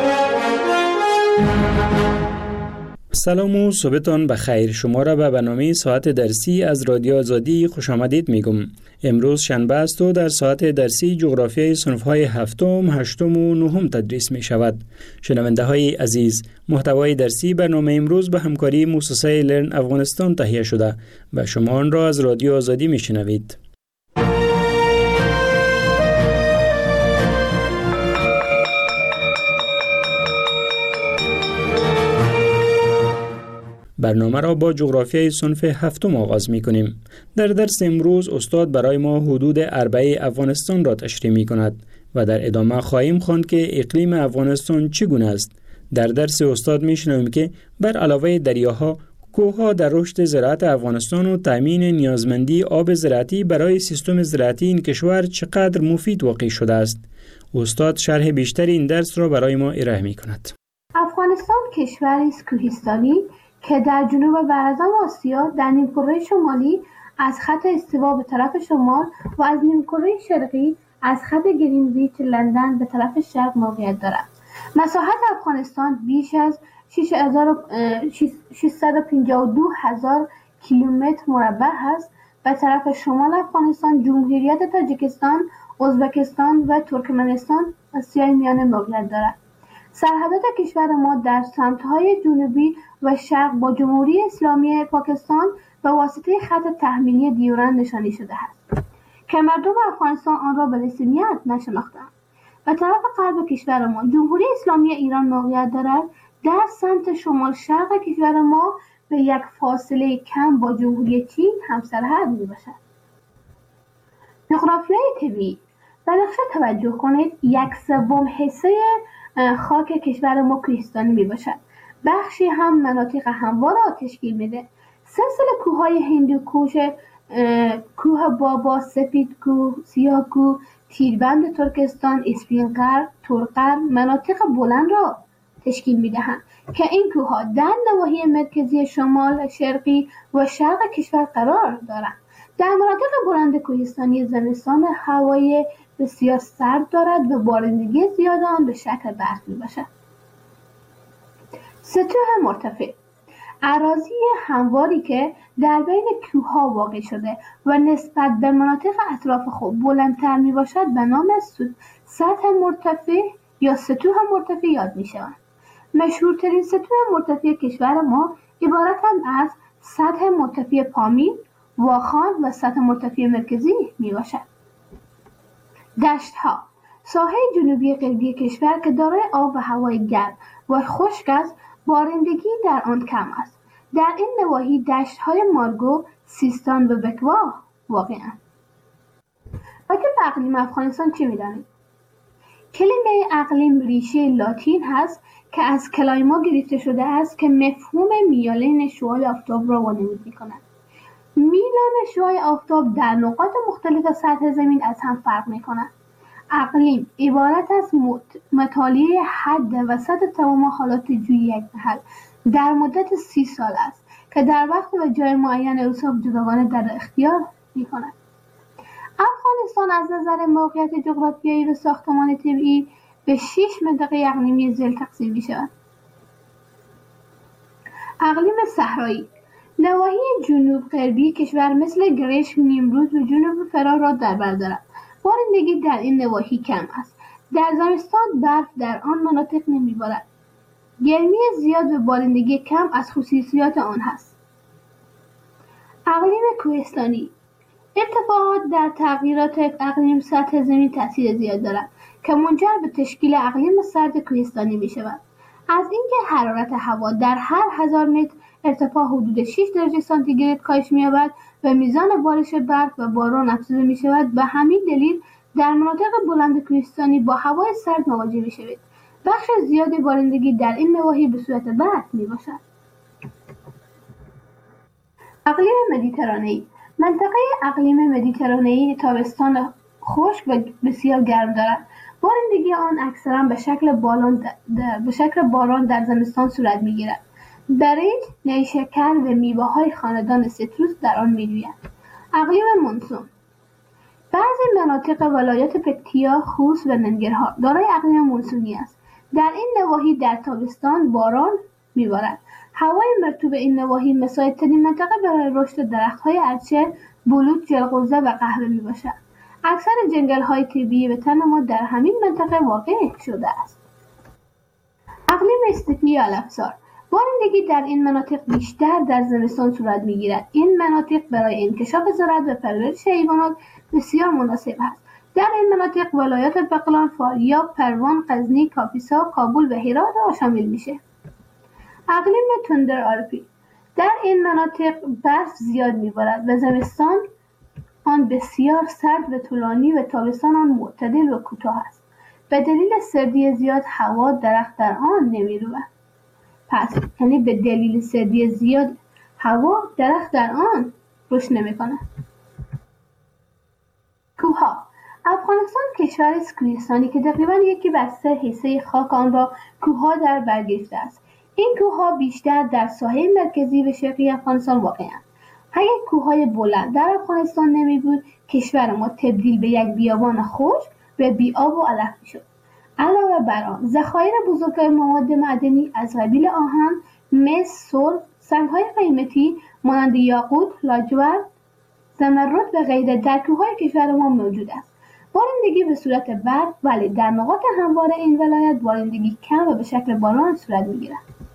سلام و صبحتان بخیر. شما را به برنامه ساعت درسی از رادیو آزادی خوش آمدید میگم. امروز شنبه است و در ساعت درسی جغرافیای صنف‌های هفتم، هشتم و نهم تدریس می شود. شنونده های عزیز، محتوای درسی برنامه امروز به همکاری مؤسسه لرن افغانستان تهیه شده و شما آن را از رادیو آزادی می شنوید. برنامه را با جغرافیای صنف هفتم آغاز می کنیم. در درس امروز استاد برای ما حدود اربعه افغانستان را تشریح می کند و در ادامه خواهیم خواند که اقلیم افغانستان چگونه است. در درس استاد می شنویم که بر علاوه دریاها، کوهها در رشد زراعت افغانستان و تامین نیازمندی آب زراعتی برای سیستم زراعتی این کشور چقدر مفید واقع شده است. استاد شرح بیشتر این درس را برای ما ارائه می کند. افغانستان کشوری است کوهستانی که در جنوب و اعظم آسیا در نیمکره شمالی از خط استوا به طرف شمال و از نیمکره شرقی از خط گرینویچ لندن به طرف شرق موقعیت دارد. مساحت افغانستان بیش از ششصد و پنجاه و دو هزار کیلومتر مربع است. به طرف شمال افغانستان جمهوریت تاجیکستان، ازبکستان و ترکمنستان آسیای میانه موقعیت دارد. سرحدات کشور ما در سمت‌های جنوبی و شرق با جمهوری اسلامی پاکستان به واسطه خط تحمیلی دیورند نشانی شده است که مردم افغانستان آن را به رسمیت نشناختند. به طرف غرب کشور ما جمهوری اسلامی ایران موقعیت دارد. در سمت شمال شرق کشور ما به یک فاصله کم با جمهوری چین همسرحد میباشد. جغرافیای طبیعی، به نقشه توجه کنید. یک سوم حصه خاک کشور ما کوهستانی می باشد. بخشی هم مناطق هموار را تشکیل میده. سلسله کوههای هندوکوش، کوه بابا، سپید کوه، سیاه کوه، تیربند ترکستان، اسفینقر، تورقر مناطق بلند را تشکیل می‌دهند که این کوه‌ها در نواحی مرکزی، شمال، شرقی و شرق کشور قرار دارند. در مناطق بلند کوهستانی زمستان هوای بسیار سرد دارد و بارندگی زیاد آن به شکل برف میباشد. سطوح مرتفع اراضی همواری که در بین کوه‌ها واقع شده و نسبت به مناطق اطراف خود بلندتر میباشد به نام سطح مرتفع یا سطوح مرتفع یاد میشوند. مشهورترین سطوح مرتفع کشور ما عبارتند از سطح مرتفع پامیر، واخان و سطح مرتفع مرکزی می باشد. دشت ها ساحه جنوبی غربی کشور که دارای آب و هوای گرم و خشک است، بارندگی در آن کم است. در این نواحی دشت های مارگو، سیستان و بکوا واقع‌اند. راجع به اقلیم افغانستان چه می‌دانید؟ کلمه اقلیم ریشه لاتین هست که از کلایما گرفته شده است که مفهوم میالین شعاع آفتاب را وانمود می‌کند. میلان شعاع آفتاب در نقاط مختلف سطح زمین از هم فرق می‌کند. اقلیم عبارت از مطالعه حد و سطح تمام حالات جوی یک محل در مدت سی سال است که در وقت و جای معین اوصاف جداگانه در اختیار می‌کند. افغانستان از نظر موقعیت جغرافیایی و ساختمان طبیعی به شش منطقه اقلیمی ذیل تقسیم می‌شود. اقلیم صحرایی نواحی جنوب غربی کشور مثل گرشک، نیمروز و جنوب فرا را در بر دارد. بارندگی در این نواحی کم است. در زمستان برف در آن مناطق نمی‌بارد. گرمی زیاد و بارندگی کم از خصوصیات آن هست. اقلیم کوهستانی ارتفاعات در تغییرات اقلیم سطح زمین تاثیر زیاد دارد که منجر به تشکیل اقلیم سرد کوهستانی می شود. از اینکه حرارت هوا در هر هزار متر ارتفاع حدود شش درجه سانتیگراد کاهش می یابد و میزان بارش برف و باران افزوده می شود. به همین دلیل در مناطق بلند کوهستانی با هوای سرد مواجه می شوید. بخش زیادی بارندگی در این نواحی به صورت برف می باشد. اقلیم مدیترانه‌ای منطقه اقلیم مدیترانه‌ای تابستان خشک و بسیار گرم دارد. بارندگی آن اکثرا به شکل باران به شکل باران در زمستان صورت می‌گیرد. برنج، نیشکر و میوه‌های خاندان سیتروس در آن می‌رویند. اقلیم مونسون بعضی مناطق ولایت پکتیا، خوست و ننگرهار دارای اقلیم مونسونی است. در این نواحی در تابستان باران می‌بارد. هوای مرطوب این نواحی مساعدترین منطقه برای رشد درخت‌های ارچه، بلوط، جلغوزه و قهوه میباشد. اکثر جنگل‌های طبیعی وطن ما در همین منطقه واقع شده است. اقلیم استپی یا علفزار بارندگی در این مناطق بیشتر در زمستان صورت میگیرد. این مناطق برای انکشاف زراعت و پرورش حیوانات بسیار مناسب است. در این مناطق ولایات بغلان، فاریاب، پروان، غزنی، کاپیسا، کابل و هرات را شامل میشه. اقلیم تندر آلپی در این مناطق برف زیاد میبارد و زمستان آن بسیار سرد و طولانی و تابستان آن معتدل و کوتاه است. به دلیل سردی زیاد هوا درخت در آن نمیروید. پس یعنی به دلیل سردی زیاد هوا درخت در آن رشد نمیکنه. کوهها افغانستان کشور است کوهستانی که تقریبا یکی بر سه حصه خاک آن را کوهها در بر گرفته است. این کوهها بیشتر در ساحه مرکزی و شرقی افغانستان واقع‌اند. اگر کوههای بلند در افغانستان نمی بود، کشور ما تبدیل به یک بیابان خشک و بی آب و علف میشد. علاوه بر آن، ذخایر بزرگ مواد معدنی از قبیل آهن، مس، سرب، سنگ‌های قیمتی مانند یاقوت، لاجورد، زمرد و غیره در کوههای کشور ما موجود است. بارندگی به صورت برف، ولی در نقاط هموار این ولایت بارندگی کم و به شکل باران صورت می‌گیرد.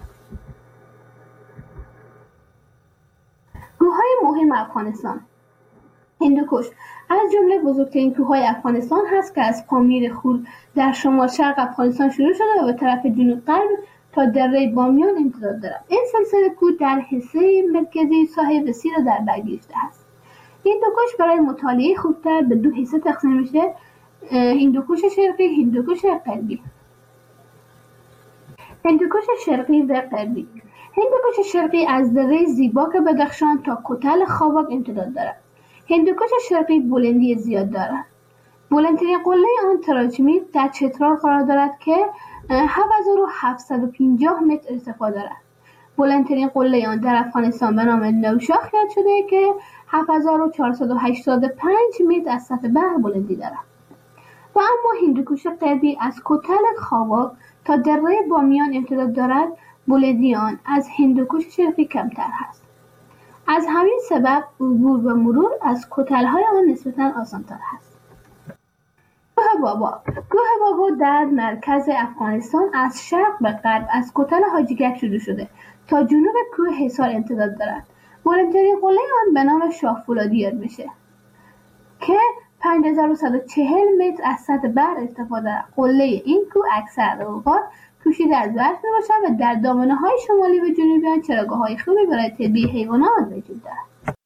کوههای مهم افغانستان هندوکش از جمله بزرگترین کوههای افغانستان هست که از پامیر خور در شمال شرق افغانستان شروع شده و به طرف جنوب غرب تا دره بامیان امتداد دارد. این سلسله کوه در حصه مرکزی ساحل وسیع را در بر گرفته است. هندوکش برای مطالعه خوبتر به دو حصه تقسیم میشه: هندوکش شرقی، هندوکش غربی. هندوکش شرقی و غربی هندوکش شرقی از دره زیباک بدخشان تا کوتل خوابک امتداد دارد. هندوکش شرقی بلندی زیاد دارد. بلندترین قله آن تراجمید در چترال قرار دارد که هفت هزار و هفتصد و پنجاه متر ارتفاع دارد. بلندترین قله آن در افغانستان به نام نوشاخ یاد شده که هفت هزار و چهارصد و هشتاد و پنج متر از سطح بحر بلندی دارد. و اما هندوکش غربی از کوتل خوابک تا دره بامیان امتداد دارد، بلندی آن از هندوکش شرقی کمتر است. از همین سبب عبور و مرور از کوتل‌های آن نسبتاً آسان‌تر است. کوه بابا کوه بابا در مرکز افغانستان از شرق به غرب از کوتل حاجیگک شروع شده تا جنوب کوه حصار امتداد دارد. بلندترین قله آن به نام شاه فولادی یاد میشه که پنج هزار و صد و چهل متر از سطح بحر ارتفاع دارد. قله این کوه اکثر اوقات پوشیده از برف میباشد و در دامنه‌های شمالی و جنوبی آن چراگاه‌های خوبی برای تربیت حیوانات وجود دارد.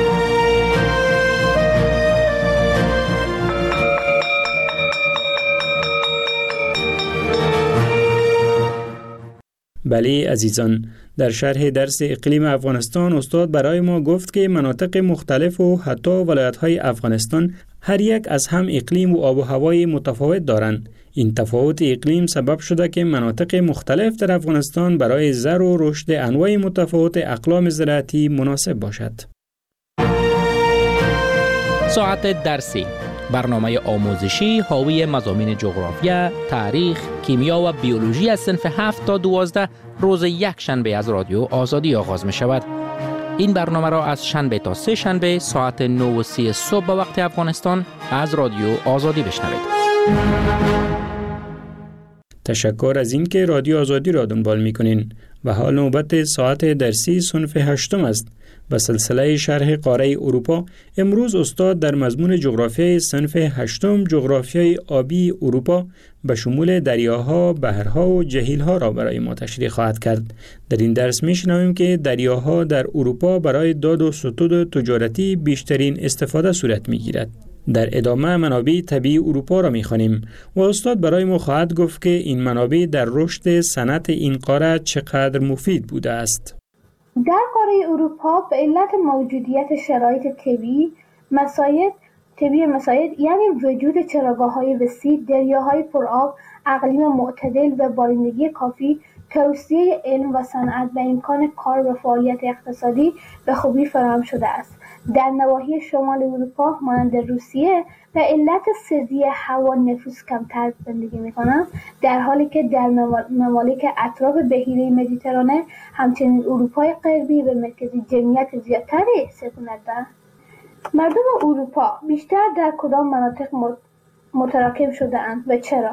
بله عزیزان، در شرح درس اقلیم افغانستان استاد برای ما گفت که مناطق مختلف و حتی ولایت‌های افغانستان هر یک از هم اقلیم و آب و هوای متفاوت دارند. این تفاوت اقلیم سبب شده که مناطق مختلف در افغانستان برای زر و رشد انواع متفاوت اقلام زراعتی مناسب باشد. ساعت درسی، برنامه آموزشی حاوی مضامین جغرافیا، تاریخ، کیمیا و بیولوژی از صنف هفت تا دوازده روز یک شنبه از رادیو آزادی آغاز می شود. این برنامه را از شنبه تا سه شنبه ساعت نه و سی صبح به وقت افغانستان از رادیو آزادی بشنوید. تشکر از اینکه رادیو آزادی را دنبال می‌کنین و حال نوبت ساعت درسی صنف هشتم است. به سلسله شرح قاره اروپا امروز استاد در مضمون جغرافیای صنف هشتم جغرافیای آبی اروپا به شمول دریاها، بحرها و جهیلها را برای ما تشریح خواهد کرد. در این درس می‌شنویم که دریاها در اروپا برای داد و ستود تجارتی بیشترین استفاده صورت می‌گیرد. در ادامه منابع طبیعی اروپا را می‌خوانیم و استاد برای ما خواهد گفت که این منابع در رشد صنعت این قاره چقدر مفید بوده است. در قاره اروپا به علت موجودیت شرایط طبیعی مساعد طبیعی مساعد یعنی وجود چراگاه‌های وسیع، دریاهای پرآب، اقلیم معتدل و بارندگی کافی، توسعه علم و صنعت و امکان کار و فعالیت اقتصادی به خوبی فراهم شده است. در نواحی شمال اروپا مانند روسیه به علت سردی هوا نفوس کمتر زندگی می‌کنند، در حالی که در ممالک اطراف بحیره مدیترانه همچنین اروپای غربی و مرکزی جمعیت زیادتری سکونت دارند. مردم اروپا بیشتر در کدام مناطق متراکم شده‌اند و چرا؟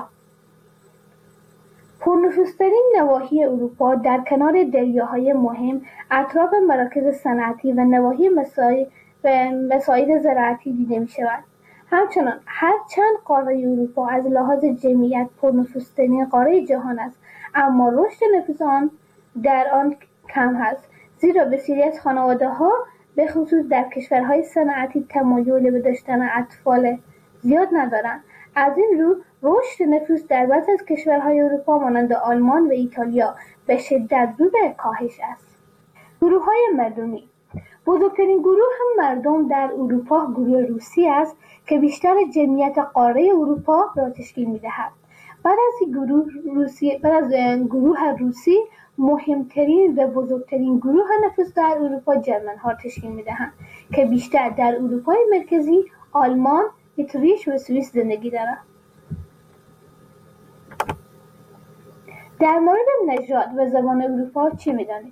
پرنفوذترین نواحی اروپا در کنار دریاهای مهم، اطراف مراکز صنعتی و نواحی مساعد و مساعد زراعتی دیده می شود. همچنان هرچند قاره اروپا از لحاظ جمعیت پرنفوذترین قاره جهان است، اما رشد نفوذ آن در آن کم است، زیرا بسیاری از خانواده‌ها به خصوص در کشورهای صنعتی تمایل به داشتن اطفال زیاد ندارند. از این رو رشد نفوذ در بعضی از کشورهای اروپا مانند آلمان و ایتالیا به شدت رو به کاهش است. گروه‌های مردمی بزرگترین گروه هم مردم در اروپا گروه روسی است که بیشتر جمعیت قاره اروپا را تشکیل می‌دهد. بعد از این گروه روسی بعد از گروه روسی مهمترین و بزرگترین گروه نفوذ در اروپا جرمن‌ها تشکیل می‌دهند که بیشتر در اروپای مرکزی، آلمان، اتریش و سوئیس زندگی دارند. در مورد نژاد و زبان اروپا چی می‌دانید؟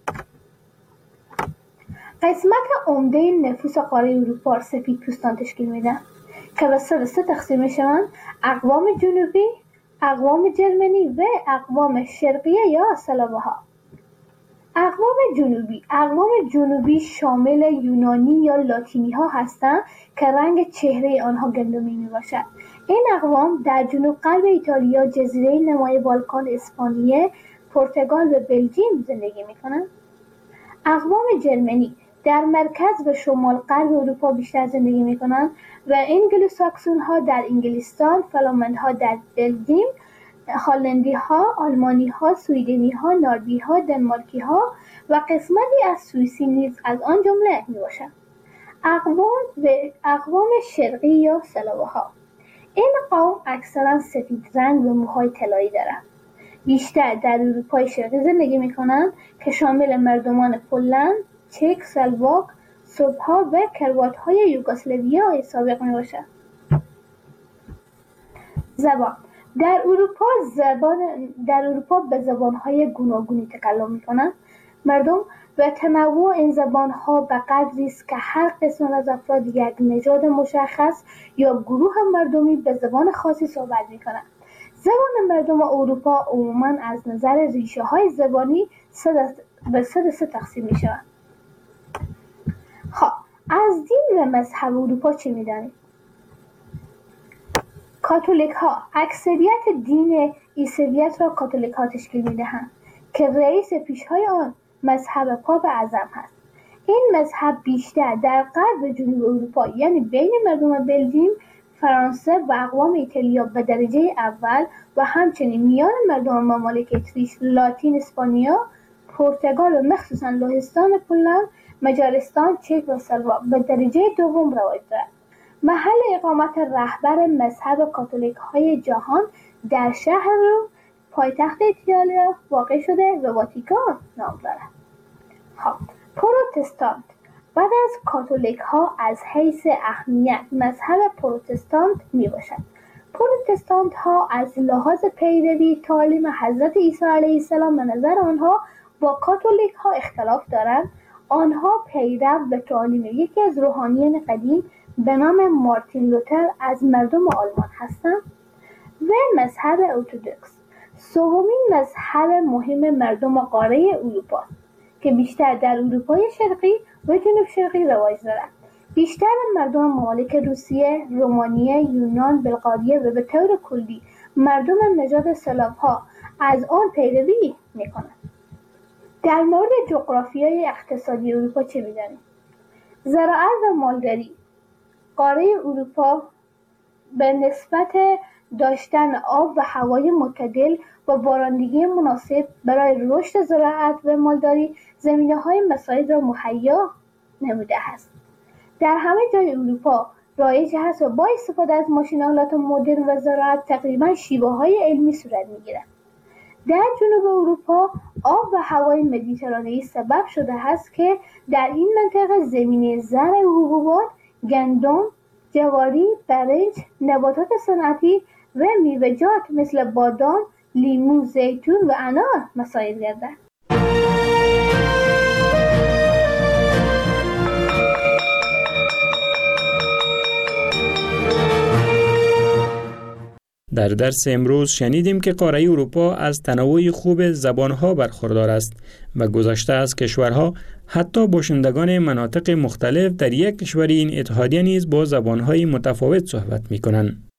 قسمت عمده نفوس قاره اروپا سفیدپوستان تشکیل میدن که به سه دسته تقسیم میشوند: اقوام جنوبی، اقوام جرمنی و اقوام شرقیه یا اسلاوها. اقوام جنوبی اقوام جنوبی شامل یونانی یا لاتینی ها هستند که رنگ چهره آنها گندمی می باشد. این اقوام در جنوب غرب ایتالیا، جزیره نمای بالکان، اسپانیه، پرتغال و بلژیم زندگی می کنند. اقوام جرمنی در مرکز و شمال غرب اروپا بیشتر زندگی می کنند و انگلوساکسون ها در انگلستان، فلامند ها در بلژیم هالندی ها، آلمانی ها، سویدنی ها، نروژی ها، دنمارکی ها و قسمتی از سوئیسی نیز از آن جمله می باشند. اقوام و اقوام شرقی یا سلاوها، این قوم اکثرا سفید رنگ و موهای طلایی دارند. بیشتر در اروپای شرقی زندگی می کنند که شامل مردمان پولند، چک، سلواک، سرب‌ها و کروات‌های یوگسلاویای سابق می باشند. زبان در اروپا زبان در اروپا به زبان‌های گوناگونی تکلم می‌کنند. مردم و تنوع این زبان‌ها به قدری است که هر قسم از افراد یک نژاد مشخص یا گروه مردمی به زبان خاصی صحبت می‌کنند. زبان مردم اروپا عموماً از نظر ریشه‌های زبانی به سه سه تقسیم می‌شوند. خب از دین و مذهب اروپا چه می‌دانید؟ کاتولیک ها اکثریت دین عیسویت را کاتولیک ها تشکیل می‌دهند که رئیس پیشهای آن مذهب پاپ اعظم هست. این مذهب بیشتر در غرب و جنوب اروپا یعنی بین مردم بلژیم، فرانسه و اقوام ایتالیا به درجه اول و همچنین میان مردم ممالک اتریش، لاتین اسپانیا، پرتغال و مخصوصا لهستان پولند، مجارستان، چک و سلواک به درجه دوم رواج دارد. محل اقامت رهبر مذهب کاتولیک های جهان در شهر پایتخت ایتالیا واقع شده و واتیکان نام دارد. خب پروتستانت بعد از کاتولیک ها از حیث اهمیت مذهب پروتستانت می باشد. پروتستانت ها از لحاظ پیروی تعالیم حضرت عیسی علیه السلام به نظر آنها با کاتولیک ها اختلاف دارند. آنها پیرو به تعالیم یکی از روحانیان قدیم به نام مارتین لوتر از مردم آلمان هستند و مذهب ارتدوکس سومین مذهب مهم مردم قاره اروپا که بیشتر در اروپای شرقی و جنوب شرقی رواج دارد. بیشتر مردم ممالک روسیه، رومانیه، یونان، بلغاریه و به طور کلی مردم نژاد سلاوها از آن پیروی می‌کنند. در مورد جغرافیای اقتصادی اروپا چه می‌دانید؟ زراعت و مالداری. قاره اروپا به نسبت داشتن آب و هوای معتدل و بارندگی مناسب برای رشد زراعت و مالداری زمینه‌های مساعد را مهیا نموده است. در همه جای اروپا رایج است و با استفاده از ماشین‌آلات مدرن و زراعت تقریباً شیوه‌های علمی صورت می‌گیرد. در جنوب اروپا آب و هوای مدیترانه‌ای سبب شده است که در این منطقه زمینه زرع حبوبات، گندم، جواری، برنج، نباتات صنعتی و میوه‌جات مثل بادام، لیمو، زیتون و انار مساعد گردد. در درس امروز شنیدیم که قاره اروپا از تنوع خوب زبانها برخوردار است و گذشته از کشورها حتی باشندگان مناطق مختلف در یک کشور این اتحادیه نیز با زبانهای متفاوت صحبت می‌کنند.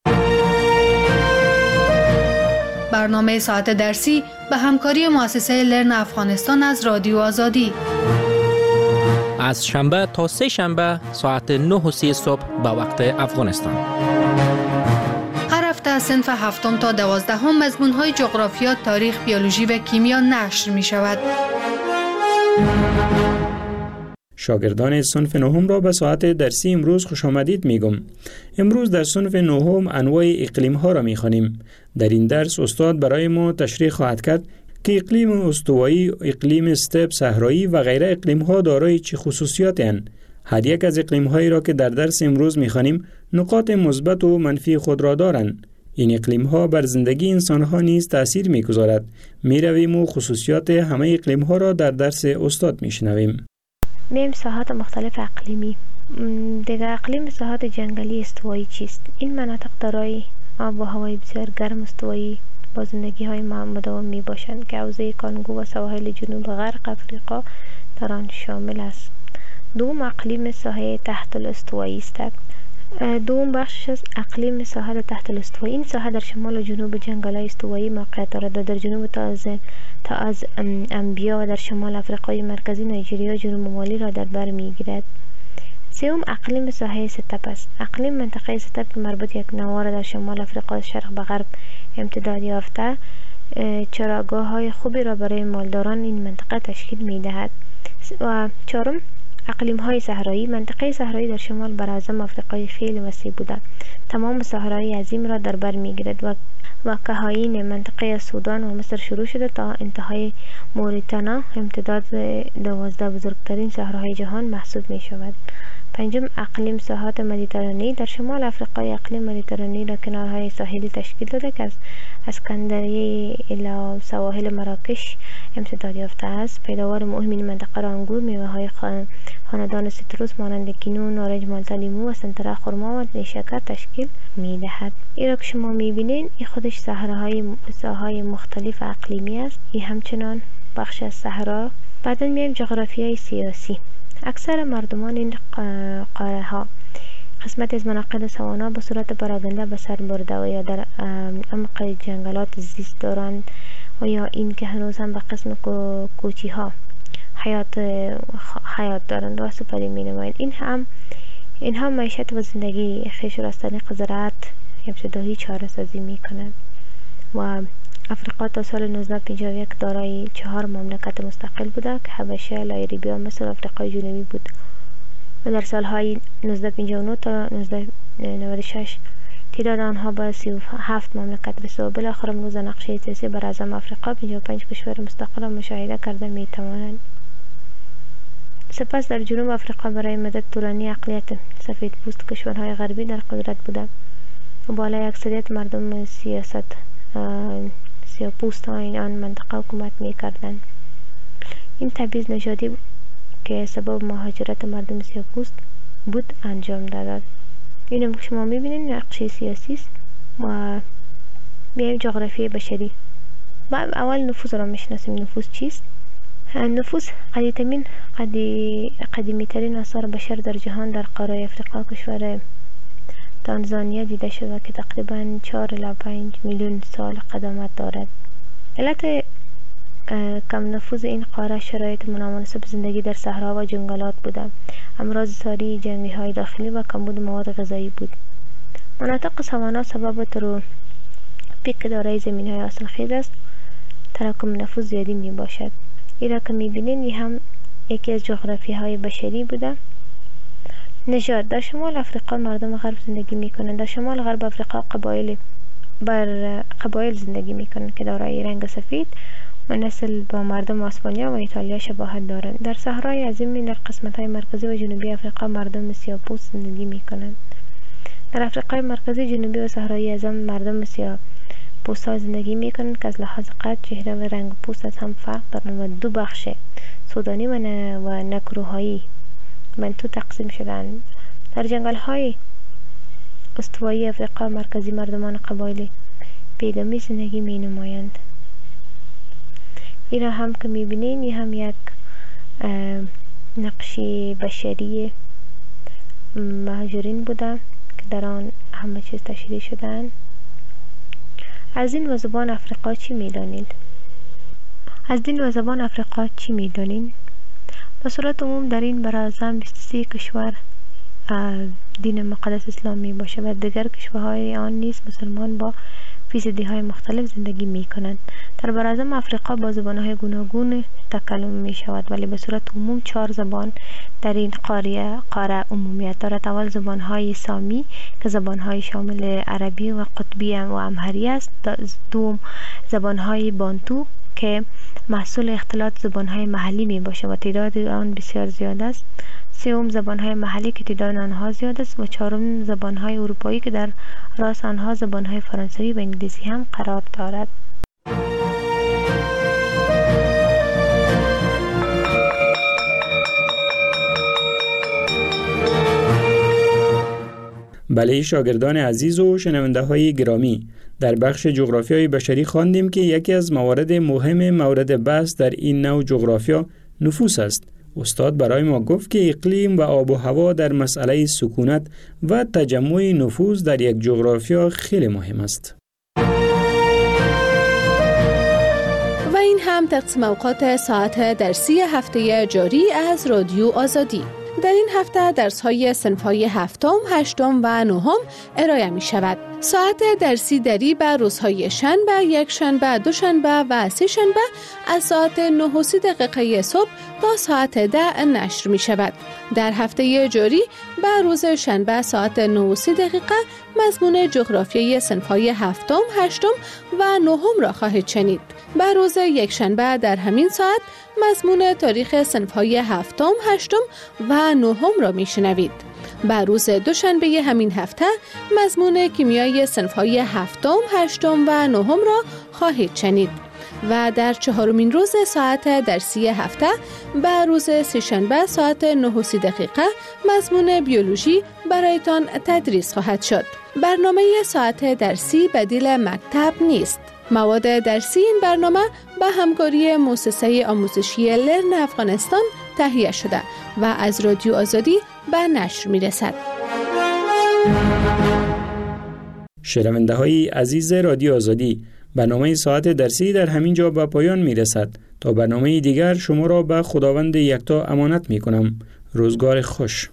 برنامه ساعت درسی به همکاری مؤسسه لرن افغانستان از رادیو آزادی از شنبه تا سه شنبه ساعت نه و سی صبح به وقت افغانستان. هر هفته از صنف هفتم تا دوازدهم مضمون‌های جغرافیا، تاریخ، بیولوژی و کیمیا نشر می‌شود. شاگردان صنف نهم را به ساعت درسی امروز خوش آمدید میگم. امروز در صنف نهم انواع اقلیم ها را میخوانیم. در این درس استاد برای ما تشریح خواهد کرد که اقلیم استوایی، اقلیم استپ، صحرایی و غیره اقلیم ها دارای چه خصوصیاتی اند. هر یک از اقلیم هایی را که در درس امروز میخوانیم نقاط مثبت و منفی خود را دارند. این اقلیم ها بر زندگی انسان ها نیز تأثیر میگذارد. میرویم و خصوصیات همه اقلیم ها را در درس استاد میشنویم. میم ساحات مختلف اقلیمی. دیگر اقلیم ساحات جنگلی استوایی چیست؟ این مناطق دارای آب و هوای بسیار گرم استوایی با زندگی های مداوم می باشند که حوزه کانگو و سواحل جنوب غرب افریقا در آن شامل است. دوم اقلیم ساحه تحت الاستوایی است. دوم بخش از اقلیم ساحل تحت الاستوایی. این ساحه در شمال و جنوب جنگل‌های استوایی موقعیت دارد و در جنوب تا از تا از انبیا و در شمال افریقای مرکزی، نایجریا و جنوب مالی را در بر می‌گیرد. سوم اقلیم ساحه ستپ است. اقلیم منطقه ستپ که مربوط یک نوار در شمال افریقا از شرق به غرب امتداد یافته چراگاه های خوبی را برای مالداران این منطقه تشکیل می دهد. و چهارم اقلیم های صحرایی. منطقه صحرایی در شمال براعظم افریقای خیلی وسیع بوده. تمام صحرای عظیم را در بر می گیرد و و کهاین منطقه سودان و مصر شروع شده تا انتهای موریتانا امتداد دوازده بزرگترین صحراهای جهان محسوب می شود. پنجم اقلیم ساحات مدیترانه‌ای. در شمال افریقای اقلیم مدیترانه‌ای را کنارهای ساحلی تشکیل داده که از اسکندریه الی سواحل مراکش امتداد یافته است. پیداوار مهم این منطقه را انگور، میوه‌های خاندان سیتروس مانند کینو، نارنج، مالتا، لیمو و سنتره، خرما و نیشکر تشکیل می‌دهد. این را که شما می‌بینید این خودش صحراهای ساحای مختلف اقلیمی است. این همچنان بخش از صحرا. بعداً میایم جغرافیای سیاسی. اکثر مردمان این قاره ها قسمت از مناطق سوانا به صورت پراگنده به سر برده و یا در عمق جنگلات زیست دارند و یا این که هنوز هم به قسم کوچی ها حیات حیات دارند و سپری می نمایند. این هم اینها معیشت و زندگی خیش را از طریق زراعت ابتدایی چاره سازی می کنند و افریقا تا سال نوزده پنجاه و یک دارای چهار مملکت مستقل بوده که حبشه، لایبریا، مصر و افریقای جنوبی بود و در سالهای نوزده پنجاه و نه تا نوزده نود و شش تعداد آنها به سی و هفت مملکت رسید و بالاخره امروز نقشه سیاسی بر اعظم افریقا پنجاه و پنج کشور مستقل را مشاهده کرده می توانند. سپس در جنوب افریقا برای مدت طولانی اقلیت سفید پوست کشورهای غربی در قدرت بوده و بالای اکثریت مردم سیاست سیاه‌پوستان آن منطقه حکومت می کردند. این تبعیض نژادی که سبب مهاجرت مردم سیاه‌پوست بود انجام داد. این که شما می بینید نقشه سیاسی است و میایم جغرافی بشری. و اول نفوذ را میشناسیم. نفوذ چیست؟ نفوذ قدیمترین قدی قدیمی ترین آثار بشر در جهان در قاره افریقا کشور تانزانیا دیده شده که تقریبا چهار الی پنج میلیون سال قدامت دارد. علت کم نفوذ این قاره شرایط نامناسب زندگی در صحرا و جنگلات بوده. امراض ساری، جنگی های داخلی و کمبود مواد غذایی بود. مناطق سوانا سبب تروپیک دارای زمین های حاصلخیز است. تراکم نفوذ زیادی می باشد. این را که می بینید این هم یکی از جغرافی های بشری بوده. نژاد. در شمال افریقا مردم غرب زندگی می کنند. در شمال غرب افریقا قبایل بر قبایل زندگی می کنند که دارای رنگ سفید و نسل با مردم اسپانیا و ایتالیا شباهت دارند. در صحرای عظیم در قسمت های مرکزی و جنوبی افریقا مردم سیاه‌پوست زندگی می کنند. در افریقای مرکزی، جنوبی و صحرای اعظم مردم سیاه‌پوست ها زندگی می کنند که از لحاظ قد، چهره و رنگ پوست از هم فرق دارند و دو بخش سودانی و, ن... و نکروهایی منتو تقسیم شدند. در جنگل های استوایی افریقا مرکزی مردمان قبایل بیگمی زندگی می نمایند. این را هم که می بینید این هم یک نقشی بشری مهاجرین بوده که در آن همه چیز تشریح شدند. از دین و زبان افریقا چی می دانید؟ از دین و زبان افریقا چی می دانید؟ به صورت عموم در این براعظم بیست و سه کشور دین مقدس اسلامی باشه و دیگر کشورهای آن نیز مسلمان با فیصدی های مختلف زندگی می کنند. در براعظم افریقا با زبان های گوناگون تکلم می شود ولی به صورت عموم چهار زبان در این قاره قاره عمومیت دارد. اول زبان های سامی که زبان های شامل عربی و قطبی و امهری است. دوم زبان های بانتو که محصول اختلاط زبان های محلی می باشه و تعداد آن بسیار زیاد است. سوم زبان های محلی که تعداد آنها زیاد است و چهارم زبان های اروپایی که در راس آنها زبان های فرانسوی و انگلیسی هم قرار دارد. بله شاگردان عزیز و شنونده های گرامی، در بخش جغرافیای بشری خواندیم که یکی از موارد مهم مورد بحث در این نوع جغرافیا نفوس است. استاد برای ما گفت که اقلیم و آب و هوا در مسئله سکونت و تجمع نفوس در یک جغرافیا خیلی مهم است. و این هم تقسیم اوقات ساعت درسی هفته جاری از رادیو آزادی. در این هفته درس‌های صنف‌های هفتم، هشتم و نهم ارائه می شود. ساعت درسی دری به روزهای شنبه، یک شنبه، دو شنبه و سه شنبه از ساعت نه و سی دقیقه صبح تا ساعت ده نشر می شود. در هفته جاری به روز شنبه ساعت نه و سی دقیقه مضمون جغرافیای صنف‌های هفتم، هشتم و نهم را خواهید شنید. به روز یک شنبه در همین ساعت مضمون تاریخ صنف‌های هفتم، هشتم و نهم را میشنوید. به روز دوشنبه همین هفته مضمون کیمیای صنف‌های هفتم، هشتم و نهم را خواهید شنید. و در چهارمین روز ساعت درسی هفته به روز سه‌شنبه ساعت نه و سی دقیقه مضمون بیولوژی برایتان تدریس خواهد شد. برنامه ساعت درسی بدیل مکتب نیست. مواد درسی این برنامه به همکاری مؤسسه آموزشی لرن افغانستان تهیه شده و از رادیو آزادی به نشر می رسد. شنونده های عزیز رادیو آزادی، برنامه ساعت درسی در همین جا به پایان می رسد. تا برنامه دیگر شما را به خداوند یکتا امانت می کنم. روزگار خوش.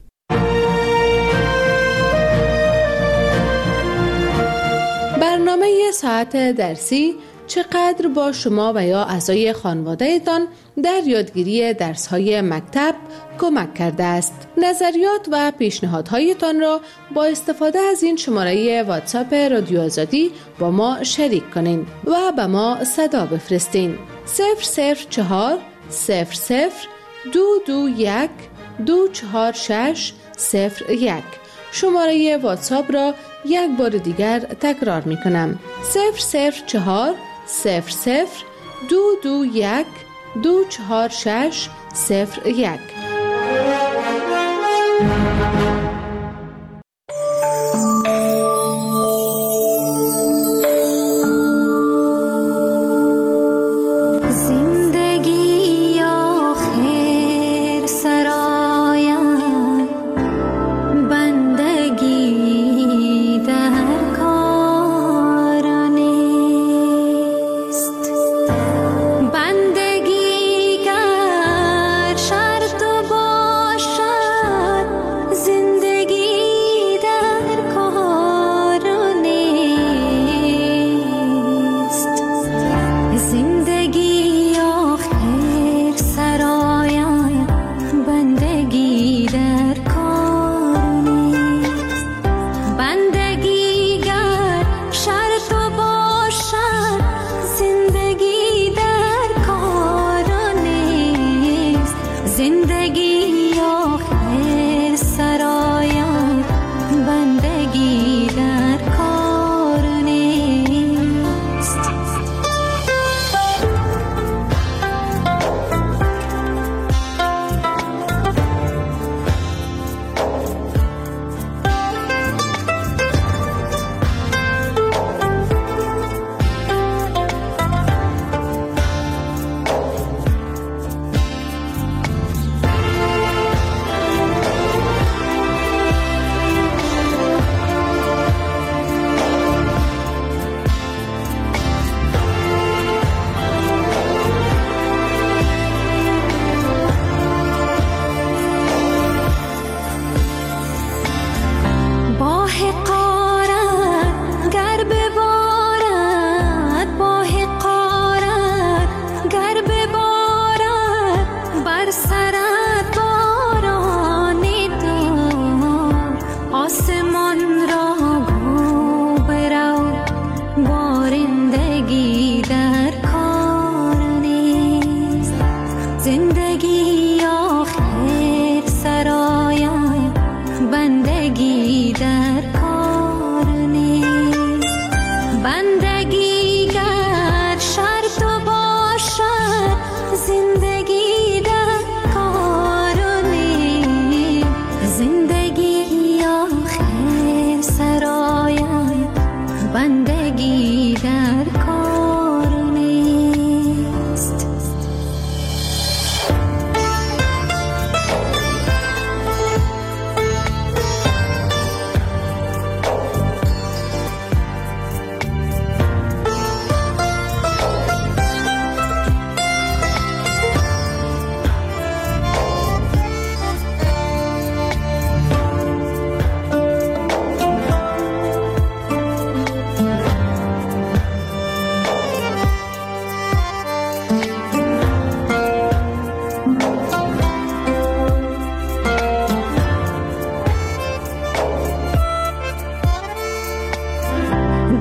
برنامه ساعت درسی چقدر با شما و یا اعضای خانواده‌تان در یادگیری درس‌های مکتب کمک کرده است. نظریات و پیشنهادهایتان را با استفاده از این شماره واتساپ رادیو آزادی با ما شریک کنین و به ما صدا بفرستین. صفر صفر چهار صفر صفر دو دو یک دو چهار شش صفر یک. شماره واتساپ را یک بار دیگر تکرار می کنم. صفر صفر چهار صفر صفر دو دو یک دو چهار شش صفر یک.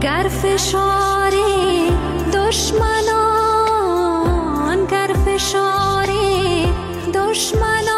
گر فشار دشمنان گر فشار دشمنان